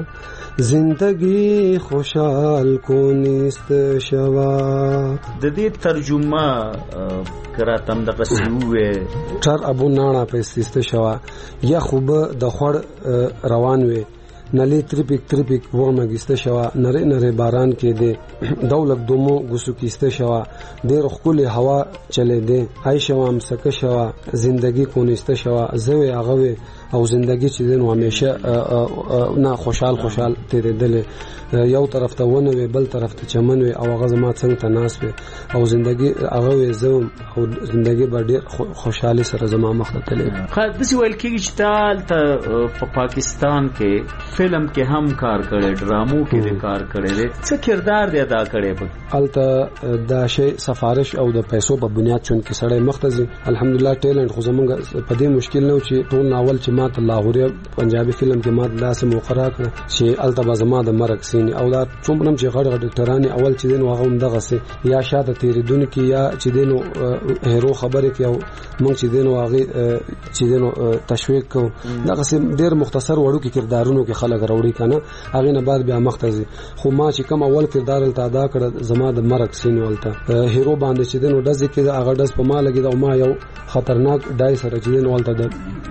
زندگی خوشحال کنیست شوا. د دې ترجمه کراتم د قصیوه چر ابو نانا پیستیست شوا یا خوب د خور روان وي نلی تریپیک تریپیک ورمگیسته شوا نره نره باران کې دی دولت دومو گسو کیسته شوا دیر خکول هوا چله دی های شوام سکه شوا زندگی کنیسته شوا زوی آغوی او زندگی چې دین همیشه نه خوشحال خوشحال تیریدل یو طرف ته ونه وي بل طرف ته چمن وي او هغه زما څنګه ته ناس وي او زندگی هغه زوم او زندگی به ډیر خوشحالي سره زما مخ ته تللی. خا د سی ویل کېږي چې تال ته په پاکستان کې فلم کې هم کار کړي ډرامو کې د کار کړي دي څه کردار دی ادا کړي په الته دا شی سفارش او د پیسو په بنیاد چون کې سړی مختزي الحمدلله ټیلنت خو زمونږ په دې مشکل نه چې ټول ناول چې ما ته لاهوري پنجابي فلم کې ما داسې موقع راکړه چې الته به زما د مرګ سین او دا څومره چې غړ غړ ډاکټرانی اول چې دین هغه هم دغه سي یا شاته تیریدونکو یا چې دینو هیرو خبره کې او مونږ چې دینو هغه چې دینو تشویق کو دغه سي ډیر مختصر وړو کې کردارونو کې خلک راوړي کنه هغه نه بعد بیا مختزي خو ما چې کوم اول کردار الته ادا کړ زما د مرګ سین ولته هیرو باندې چې دینو دزې کې هغه دز په ما لګي دا ما یو خطرناک ډای سره چې دین ولته د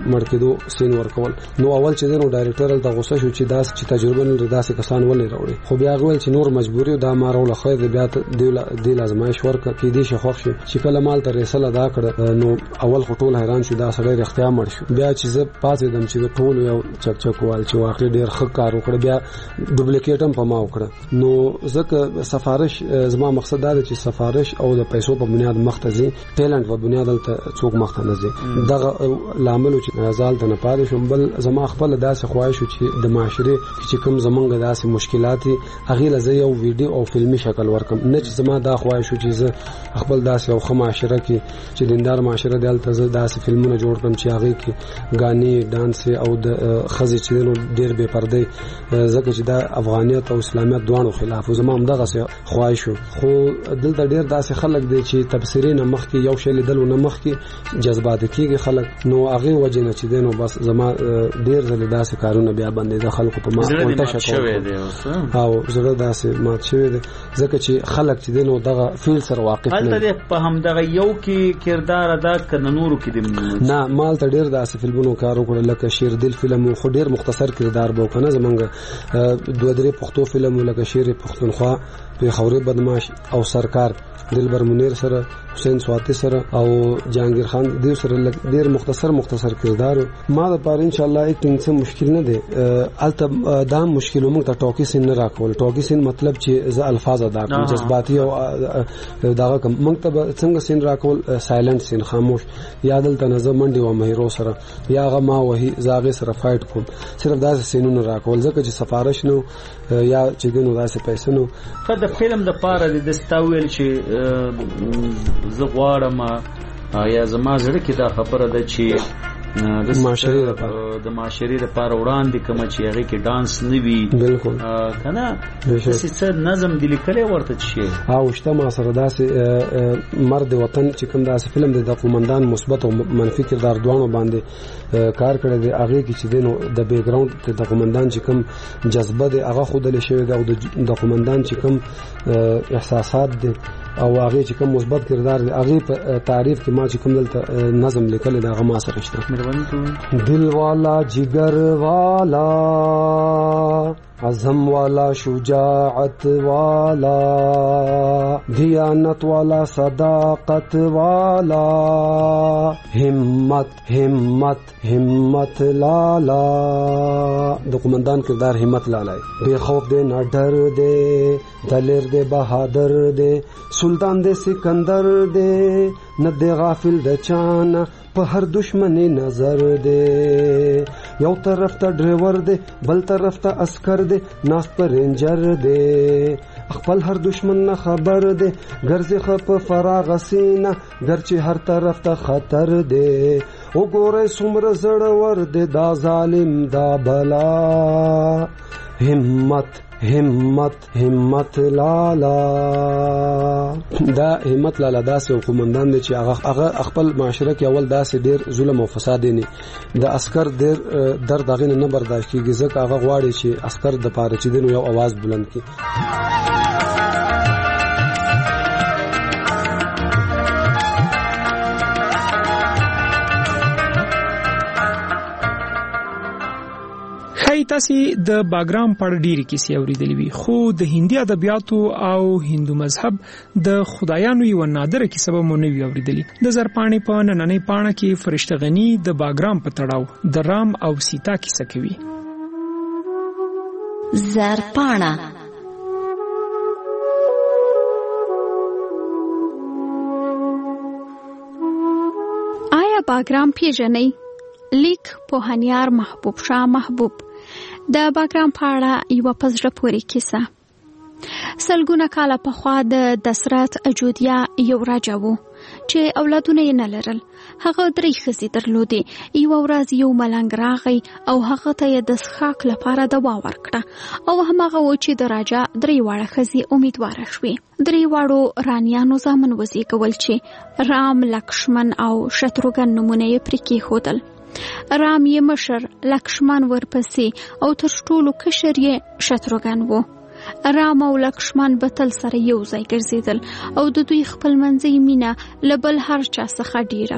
مړ کېدو سین ورکول. نو اول چې نو ډایریکټر ته غوسه شو چې داس چې تجربه نه داسې کسان ولې راوړي، خو بیا غوښتل چې نور مجبوري دا ما راول خو دې بیا د د لازمایش ورک کې دې شي خوښ شي چې کله مال ته رسل ادا کړ. نو اول خطول حیران شو دا سړی رښتیا مړ شو. بیا چې زه پاتې دم چې ټول یو چک چک وال چې واقعي ډیر ښه کار وکړ، بیا ډوپلیکیټ هم په ما وکړ. نو ځکه سفارش زما مقصد دا چې سفارش او د پیسو په بنیاد مختزي ټیلنت په بنیاد ته څوک مختنزي دغه لامل چې زال ته نه پاره شم. بل زما خپل داسې خواهش چې د معاشره چې کوم زمونږ داسې مشکلات هغه لزه یو ویډیو او فلمي شکل ورکم، نه چې زما دا خواهش چې زه خپل داسې او خو معاشره کې چې دیندار معاشره دلته زه داسې فلمونه جوړ کړم چې هغه کې غاني ډانس او د خزې چې نو ډیر بے پردې، ځکه چې دا افغانیت او اسلامیت دوه خلاف زما هم دغه خواهش. خو دلته ډیر داسې خلک دي چې تفسیري نه مخ کې یو شی لیدل نه مخ کې جذبات کېږي خلک، نو هغه وجه نه چې دینو بس زما ډیر زله داسې کارونه بیا باندې د خلکو په ما ولټه شوی دی او زړه داسې مات شوی دی ځکه چې خلک چې دینو دغه فیل سره واقف نه دي په هم دغه یو کې کردار ادا کړه نورو کې دي نه مال ته ډیر داسې فلمونو کار وکړل لکه شیر دل فلم خو ډیر مختصر کردار بو کنه زمونږ دوه درې پښتو فلم لکه شیر پښتونخوا په خوري بدمعاش او سرکار دلبر منیر سره حسین سواتی سره او جهانگیر خان دې سره ډیر مختصر مختصر کردار ما د پاره ان شاء الله اکټینګ څه مشکل نه دی. الته دا مشکل موږ ته ټاکی سین نه راکول. ټاکی سین مطلب چې ز الفاظ ادا کوم جذباتي او دا کوم موږ ته څنګه سین راکول سایلنت سین خاموش یا دلته نظم منډي او مهیرو سره یا غما وهي زاغه سره فایټ کوم صرف دا سینونه راکول ځکه چې سفارش نو یا چې دنو داسې پیسې نو د فلم د پاره د دستاویل چې زه غواړم یا زما زړه کې دا خبره ده چې د معاشري لپاره د معاشري لپاره وړاندې کوم چې هغه کې ډانس نه وي بالکل کنه چې څه نظم د لیکلې ورته شي او شته ما سره داسې مرد وطن چې کوم داسې فلم د قومندان مثبت او منفي کردار دوانو باندې کار کړی دی هغه کې چې دینو د بیک ګراوند د قومندان چې کوم جذبه دی هغه خودل شوی دی او د قومندان چې کوم احساسات دي او هغه چې کوم مثبت کردار دی هغه په تعریف کې ما چې کوم دلته نظم لیکل دی هغه ما سره شته. دل والا جگر والا عزم والا شجاعت والا دیانت والا صداقت والا همت همت همت لالا د قومندان کردار همت لالا بے خوف دے نہ ڈر دے دلیر دے بہادر دے سلطان دے سکندر دے نہ دے غافل دے چانا په هر دشمنی نظر دے یو طرف ته ډرایور دے بل طرف ته عسكر دے ناس پر رینجر دے خپل هر دشمن نه خبر دے ګرځي خپ فراغ سینه ګرچې هر طرف ته خطر دے وګوره څومره زړور دے دا ظالم دا بلا همت همت همت لالا دا همت لالا داسې قومندان دی چې هغه خپل معاشره کې اول داسې ډیر ظلم او فساد نه د عسكر ډیر درد هغه نه برداشت کیږي ځکه هغه غواړي چې عسكر د پاره چې دین یو आवाज بلند کړي. تاسو د باګرام په ډیری کې اوریدلې وي خو د هندي ادبیاتو او هندو مذهب د خدایانو یو نادره کې سبب مونږ وی اوریدلې. د زرپانی په نننې پاڼه کې فرشته غنی د باګرام په تړاو د رام او سیتا کیسه کوي. زرپاڼه آیا باګرام پیژنئ؟ لیک پوهنیار محبوب شاه محبوب د باګرام په اړه یو پزړه پورې کیسه. سلګونه کاله پخوا د دسرات اجودیا یو راجا وو چې اولادونه یې نه لرل. هغه درې ښځې درلودې. یو ورځ یو ملنګ راغی او هغه ته یې د څښاک لپاره دوا ورکړه او هماغه و چې د راجا درې واړه ښځې امیدواره شوې. درې واړو رانیانو زامن وزیږول چې رام، لکشمن او شتروګن نومونه یې پرې کېښودل. رام یې مشر، لکشمن ورپسې او تر ټولو کشر یې شتروګن وو. رام او لکشمن به تل سره یو ځای ګرځېدل او د دوی خپل منځي مینه له بل هر چا څخه ډیره وه.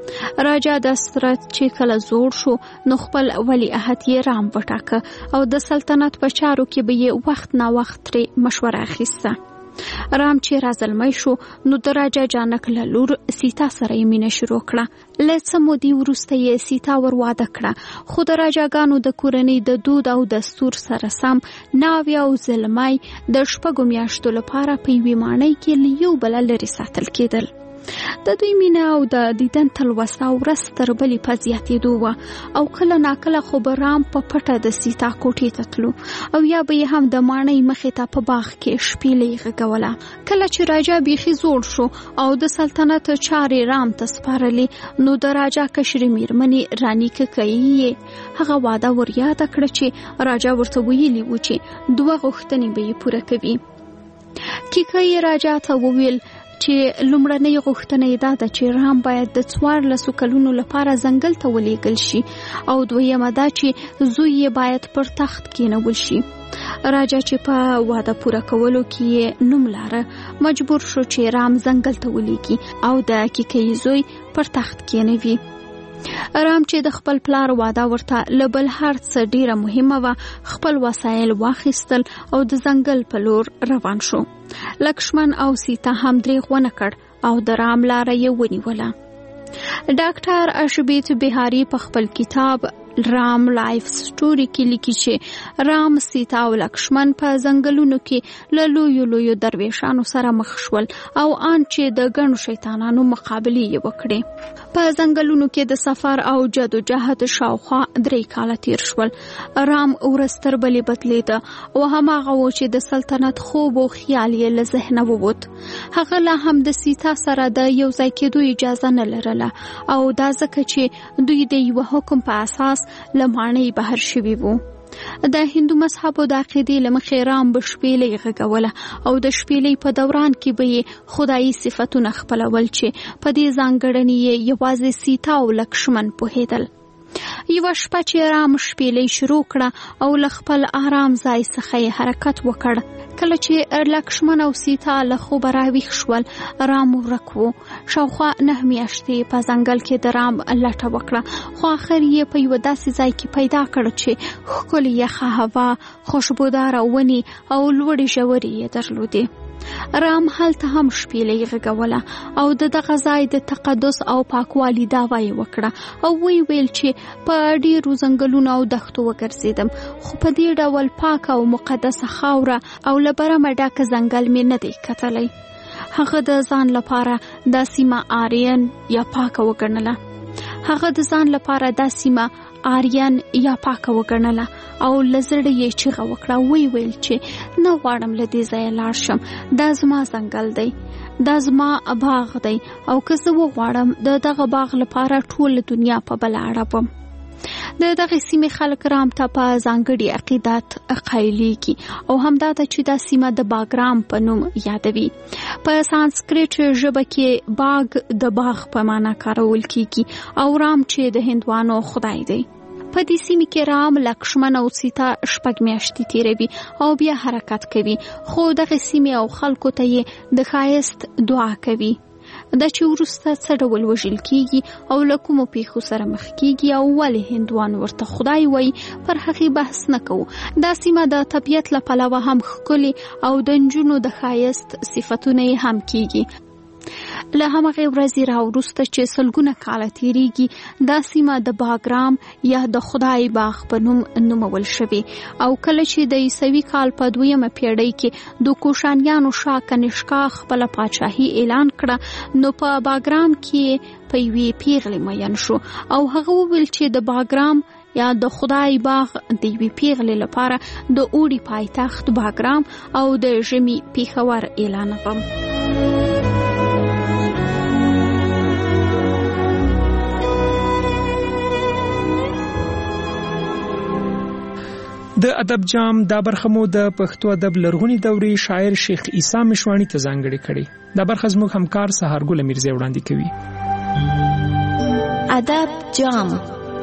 راجا د سرت چې کله زوړ شو نو خپل ولی عهد یې رام وټاکه او د سلطنت په چارو کې به یې وخت نا وخت ترې مشوره اخیسته. رام چې رازلمی شو نو د راجا جانک له لور سیتا سره یې مینه شروع کړه. له څه مودې وروسته یې سیتا ور واده کړه، خو د راجاګانو د کورنۍ د دود او دستور سره سم ناوې او زلمی د شپږو میاشتو لپاره په یوې ماڼۍ کې له یو بله لرې ساتل کېدل. د دوی مینه او د دیدن تلوسه ورځ تر بلې په زیاتېدو وه او کله ناکله خو به رام په پټه د سیتا کوټې ته تلو او یا به یې هم د ماڼۍ مخې ته په باغ کې شپېلۍ غږوله. کله چې راجا بیخي زوړ شو او د سلطنت چارې رام ته سپارلې نو د راجا کشرې میرمنې رانی ککۍ یې هغه وعده ور یاده کړه چې راجا ورته ویلي و چې دوه غوښتنې به یې پوره کوي. ککۍ راجا ته وویل چې لومړنۍ غوښتنه یې دا ده چې رام باید د څوارلسو کلونو لپاره ځنګل ته ولېږل شي او دویمه دا چې زوی یې باید پر تخت کېنول شي. راجا چې په واده پوره کولو کې یې نوم لاره مجبور شو چې رام ځنګل ته ولېږي او د ککۍ زوی پر تخت کېنوي. رام چې د خپل پلار واده ورته له بل هر څه ډیره مهمه وه، خپل وسایل واخیستل او د ځنګل په لور روان شو. لکشمن او سیتا هم دریغ ونه کړ او د رام لاره یې ونیوله. ډاکټر اشبیت بهاری په خپل کتاب رام لایف سټوري کې لیکي چې رام، سیتا او لکشمن په ځنګلونو کې له لویو لویو درویشانو سره مخ شول او ان چې د ګڼو شیطانانو مقابلې یې وکړې. په ځنګلونو کې د سفر او جدوجهد شاوخوا درې کاله تیر شول. رام ورځ تر بلې بدلېده او هماغه و چې د سلطنت خوب او خیال یې له ذهنه ووت. هغه لا هم د سیتا سره د یو ځای کېدو اجازه نه لرله او دا ځکه چې دوی د یو حکم په اساس لمانې بهر شوي وو. د هندو مذهب او د عقیدې له مخې رام به شپېلۍ غږوله او د شپېلۍ په دوران کې به یې خدایي صفتونه خپلول چې په دې ځانګړنې یې یوازې سیتا او لکشمن پوهېدل. یوه شپه چې رام شپېلۍ شروع کړه او له خپل آرام ځای څخه یې حرکت وکړ. کله چې لکشمن او سیتا له خوبه راویښ شول رام ورک و. شاوخوا نه میاشتې په ځنګل کې د رام لټه وکړه خو آخر یې په یوه داسې ځای کې پیدا کړ چې ښکلې یخه هوا، خوشبوداره ونې او لوړې ژورې یې درلودې. رام هلته هم شپېلۍ غږوله او د دغه ځای د تقدس او پاکوالي دعوه یې وکړه او وی ویل چې په ډیرو ځنګلونو او دښتو وګرځېدم خو په دې ډول پاک او مقدسه خاوره او له برمه ډکه ځنګل مې نه دی کتلی. هغه د ځان لپاره دا سیمه آریان یا پاکه وګڼله. هغه د ځان لپاره دا سیمه آریان یا پاکه وګڼله او لزړه یې چیغه وکړه، وی ویل چې نه غواړم له دې ځایه لاړ شم، دا زما ځنګل دی، دا زما باغ دی او که زه وغواړم د دغه باغ لپاره ټوله دنیا په بله اړوم. د دغه سیمې خلک رام ته په ځانګړي عقیدت قایلیږي او همدا ده چې دا سیمه د باګرام په نوم یادوي. په سانسکریټ ژبه کې باغ د باغ په معنا کارول کیږي او رام چې د هندوانو خدای دی. په دې سیمه کې رام، لکشمن او سیتا شپږ میاشتې تیروي او بیا حرکت کوي خو دغه سیمه او خلکو ته یې د ښایست دعا کوي. دا چې وروسته څه ډول وژل کیږي او له کومو پیښو سره مخ کیږي او ولې هندوان ورته خدای وایي پر هغې بحث نه کوو. دا سیمه د طبیعت له پلوه هم ښکلې او د نجونو د ښایست صفتونه یې هم کیږي. له همغې ورځې را وروسته چې سلګونه کاله تیریږي دا سیمه د باګرام یا د خدای باغ په نوم نومول شوې او کله چې د عیسوي کال په دویمه پیړۍ کې د کوشانیانو شاه کنیشکا خپله پاچاهي اعلان کړه نو په باګرام کې په یوې پیغلې مین شو او هغه وویل چې د باګرام یا د خدای باغ د یوې پیغلې لپاره د اوړي پایتخت باګرام او د ژمي پیښور اعلانوم. د ادب جام دا برخه مو د پښتو ادب لرغونی دورې شاعر شیخ عیسی مشواڼي ته ځانګړې کړې. دا برخه زموږ همکار سهارګل میرزا وړاندې کوي. ادب جام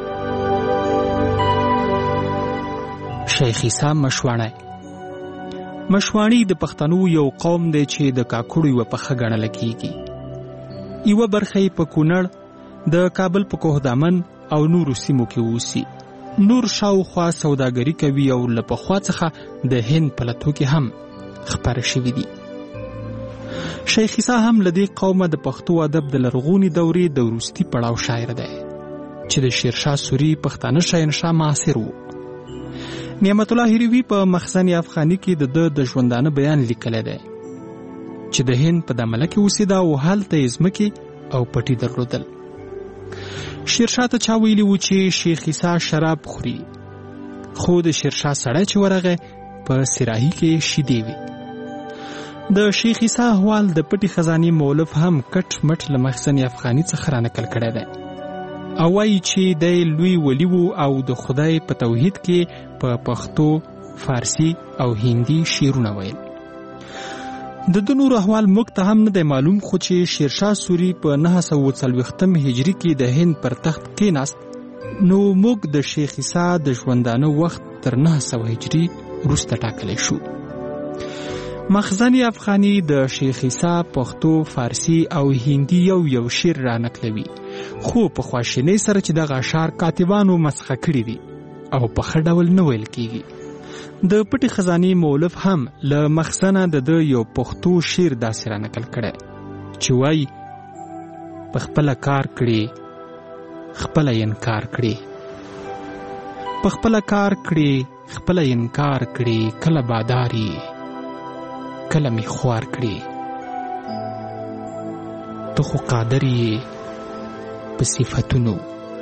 شیخ عیسی مشواڼي مشواڼي د پښتنو یو قوم دی چې د کاکړو یو په خګړل کیږي. یو برخه په کونړ د کابل په کوهدامن او نورو سیمو کې اوسي. نور شاوخوا سوداګري کوي او له پخوا څخه د هند په لتو کې هم خپاره شوي دي. شیخ عیسی هم له دې قومه د پښتو ادب د لرغونې دورې د وروستي پړاو شاعر دی چې د شیرشاه سوري پښتانه شاهنشاه معاصر و. نعمت الله هریوي په مخزن افغاني کې د د ژوندانه بیان لیکلی دی چې د هند په دمله کې اوسېده او هلته یې ځمکې او پټي درلودل. شیرشاه ته چا ویلي و چې شیخ عیسی شراب خوري، خو د شیرشاه سړی چې ورغی په سراهي کې شیدې وي. د شیخ عیسی احوال د پټي خزانې مولف هم کټ مټ له مخزن افغاني څخه رانقل کړی دی او وایي چې دی لوی ولی و او د خدای په توحید کې په پښتو، فارسی او هندي شعرونه ویل. د د نور احوال موږ ته هم نه دی معلوم، خو چې شیرشاه سوري په نهه سوه څلوېښتم هجري کې د هند پر تخت کېناست نو موږ د شیخ عیسی د ژوندانه وخت تر نهه سوه هجري وروسته ټاکلی شو. مخزن افغاني د شیخ عیسی پښتو، فارسی او هندي یو یو شعر رانقلوي، خو په خواشینۍ سره چې دغه اشعار کاتبانو مسخه کړي دي او په ښه ډول نه ویل کیږي. د پټي خزانې مولف هم له مخزنه د د یو پښتو شعر داسې رانقل کړی چې وایي په خپله کار کړي خپله انکار کړي، په خپله کار کړي خپله انکار کړي، کله باداري کله می خوار کړي. تو خو قادر یې په صفتونو،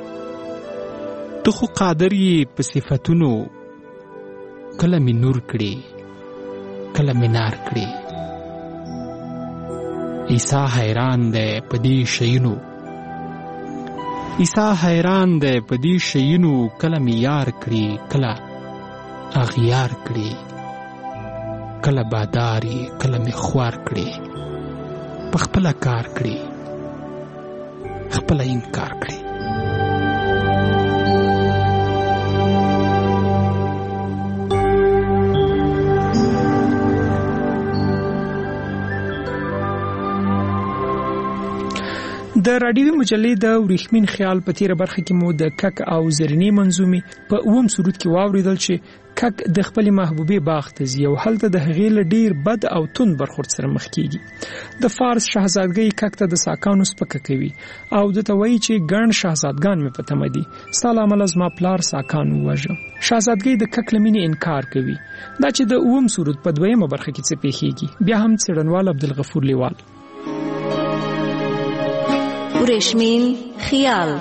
تو خو قادر یې په صفتونو، کله می نور کړي کله می نار کړي. عیسی حیران دی په دې شیونو، عیسی حیران دی په دې شیونو، کله می یار کړي کله اغیار کړي، کله باداري کله می خوار کړي، په خپله کار کړي خپله انکار کړي. د راډیوي مجلې د وریښمین خیال په تیره برخه کې مو د کک او زرینې منظومې په اووم سرود کې واوریدل چې کک د خپلې محبوبې باغ ته ځي او هلته د هغې له ډیر بد او توند برخورد سره مخ کیږي. د فارس شاهزادګۍ کک ته د ساکانو سپکه کوي او دته وایي چې ګڼ شاهزادګان مې په تمه دي، ستا له امله زما پلار ساکان ووژه. شاهزادګۍ د کک له مینې انکار کوي. دا چې د اووم سرود په دویمه برخه کې څه پیښیږي بیا هم څېړنوال عبدالغفور لیوال. وریښمین خیال.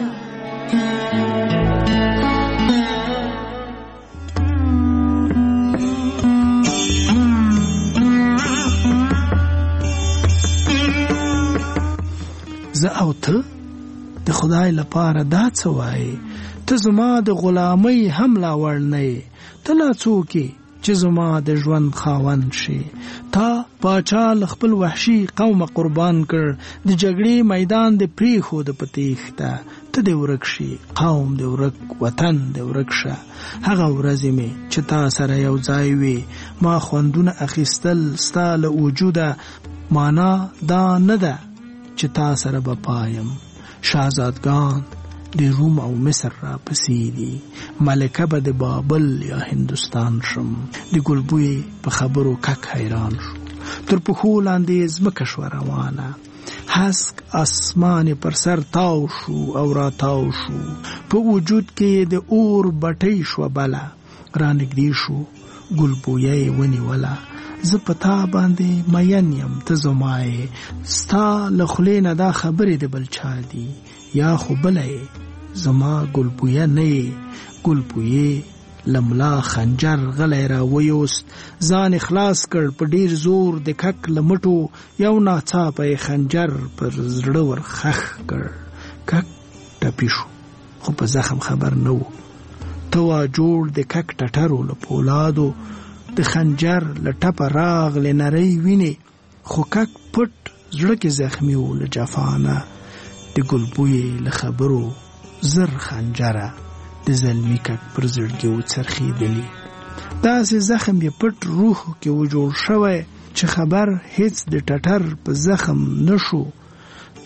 زه او ته د خدای لپاره دا څه وایې، ته زما د غلامۍ هم لا وړ نه یې، ته لا څوک یې چې زما د ژوند خاوند شي. تا پاچا له خپل وحشي قومه قربان کړ، د جګړې میدان د پریښود په تیښته، ته دې ورک شي قوم دې ورک، وطن دې ورک شه. هغه ورځې مې چې تا سره یو ځای وي، ما خوندونه اخیستل ستا له وجوده، معنا دا نه ده چې تا سره به پایم. شاهزادګان د روم او مصر را پسې دي، ملکه به د بابل یا هندوستان شم. د ګلبوی په خبرو کک حیران شو، تر پښو لاندې ځمکه شوه روانه، هسک اسمان پر سر تاو شو او را تاو شو، په وجود کې د اور بټۍ شوه بله، را نږدې شو ګلبویه یې ونیوله. زه په تا باندې مین یم ته زما یې، ستا له خولې نه دا خبرې د بل چا دي، یا خو بله یې زما ګلبویه نه یې. ګلبویې له ملا خنجر غلی را ویوست، ځان خلاص کړ په ډیر زور، د کک له مټو یو ناڅاپه یې خنجر پر زړه ور خښ کړ. کک ټپي شو خو په زخم خبر نه و. ته وا جوړ د کک ټټرو له پولادو، د خنجر له ټپه راغلې نرۍ وینې، خو کک پټ زړه کې زخمي و له جفانه. د ګلبویې له خبرو زر خنجره د زلمي کک پر زړګي وڅرخېدلي. داسې زخم یې پټ روح کې و جوړ شوی چې خبر هیڅ د ټټر په زخم نشو. د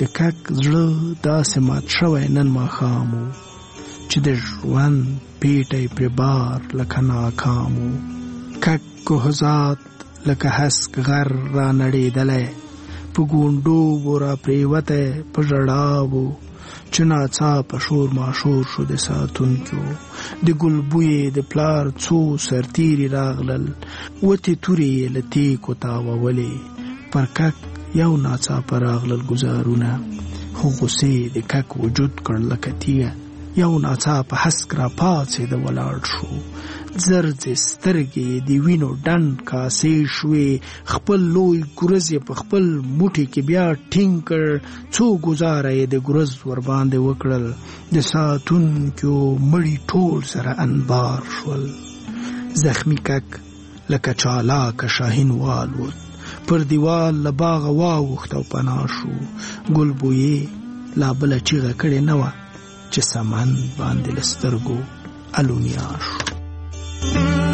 د کک زړه داسې مات شوی نن ماښام و چې د ژوند پیټی پرې بار لکه ناکام و. کک کوهزاد لکه هسک غر را نړېدلی په ګونډو و را پرېوتی په ژړا و چې ناڅاپه شور ماشور شو د ساتونکو. د ګل بوی د پلار څو سرتیري راغلل وتې تورې یې له تیکو تاوولې. پر کک یو ناڅاپه راغلل ګزارونه خو غوسې د کک وجود کړ لکه تیږه. یو ناڅاپه هسک را پاڅېده ولاړ شو. زرځې سترګې د وینو ډنډ کاسې شوې. خپل لوی ګرز یې په خپل موټي کې بیا ټینګ کړ. څو ګزاره یې د ګرز ورباندې وکړل. د ساتونکو مړي ټول سره انبار شول. زخمی کک لکه چالاکه شاهین والوت. پر دیوال له باغه واوښت او پناه شو. ګل بویې لا بله چیغه کړې نه وه چې سمن باندې له سترګو الونیا شو.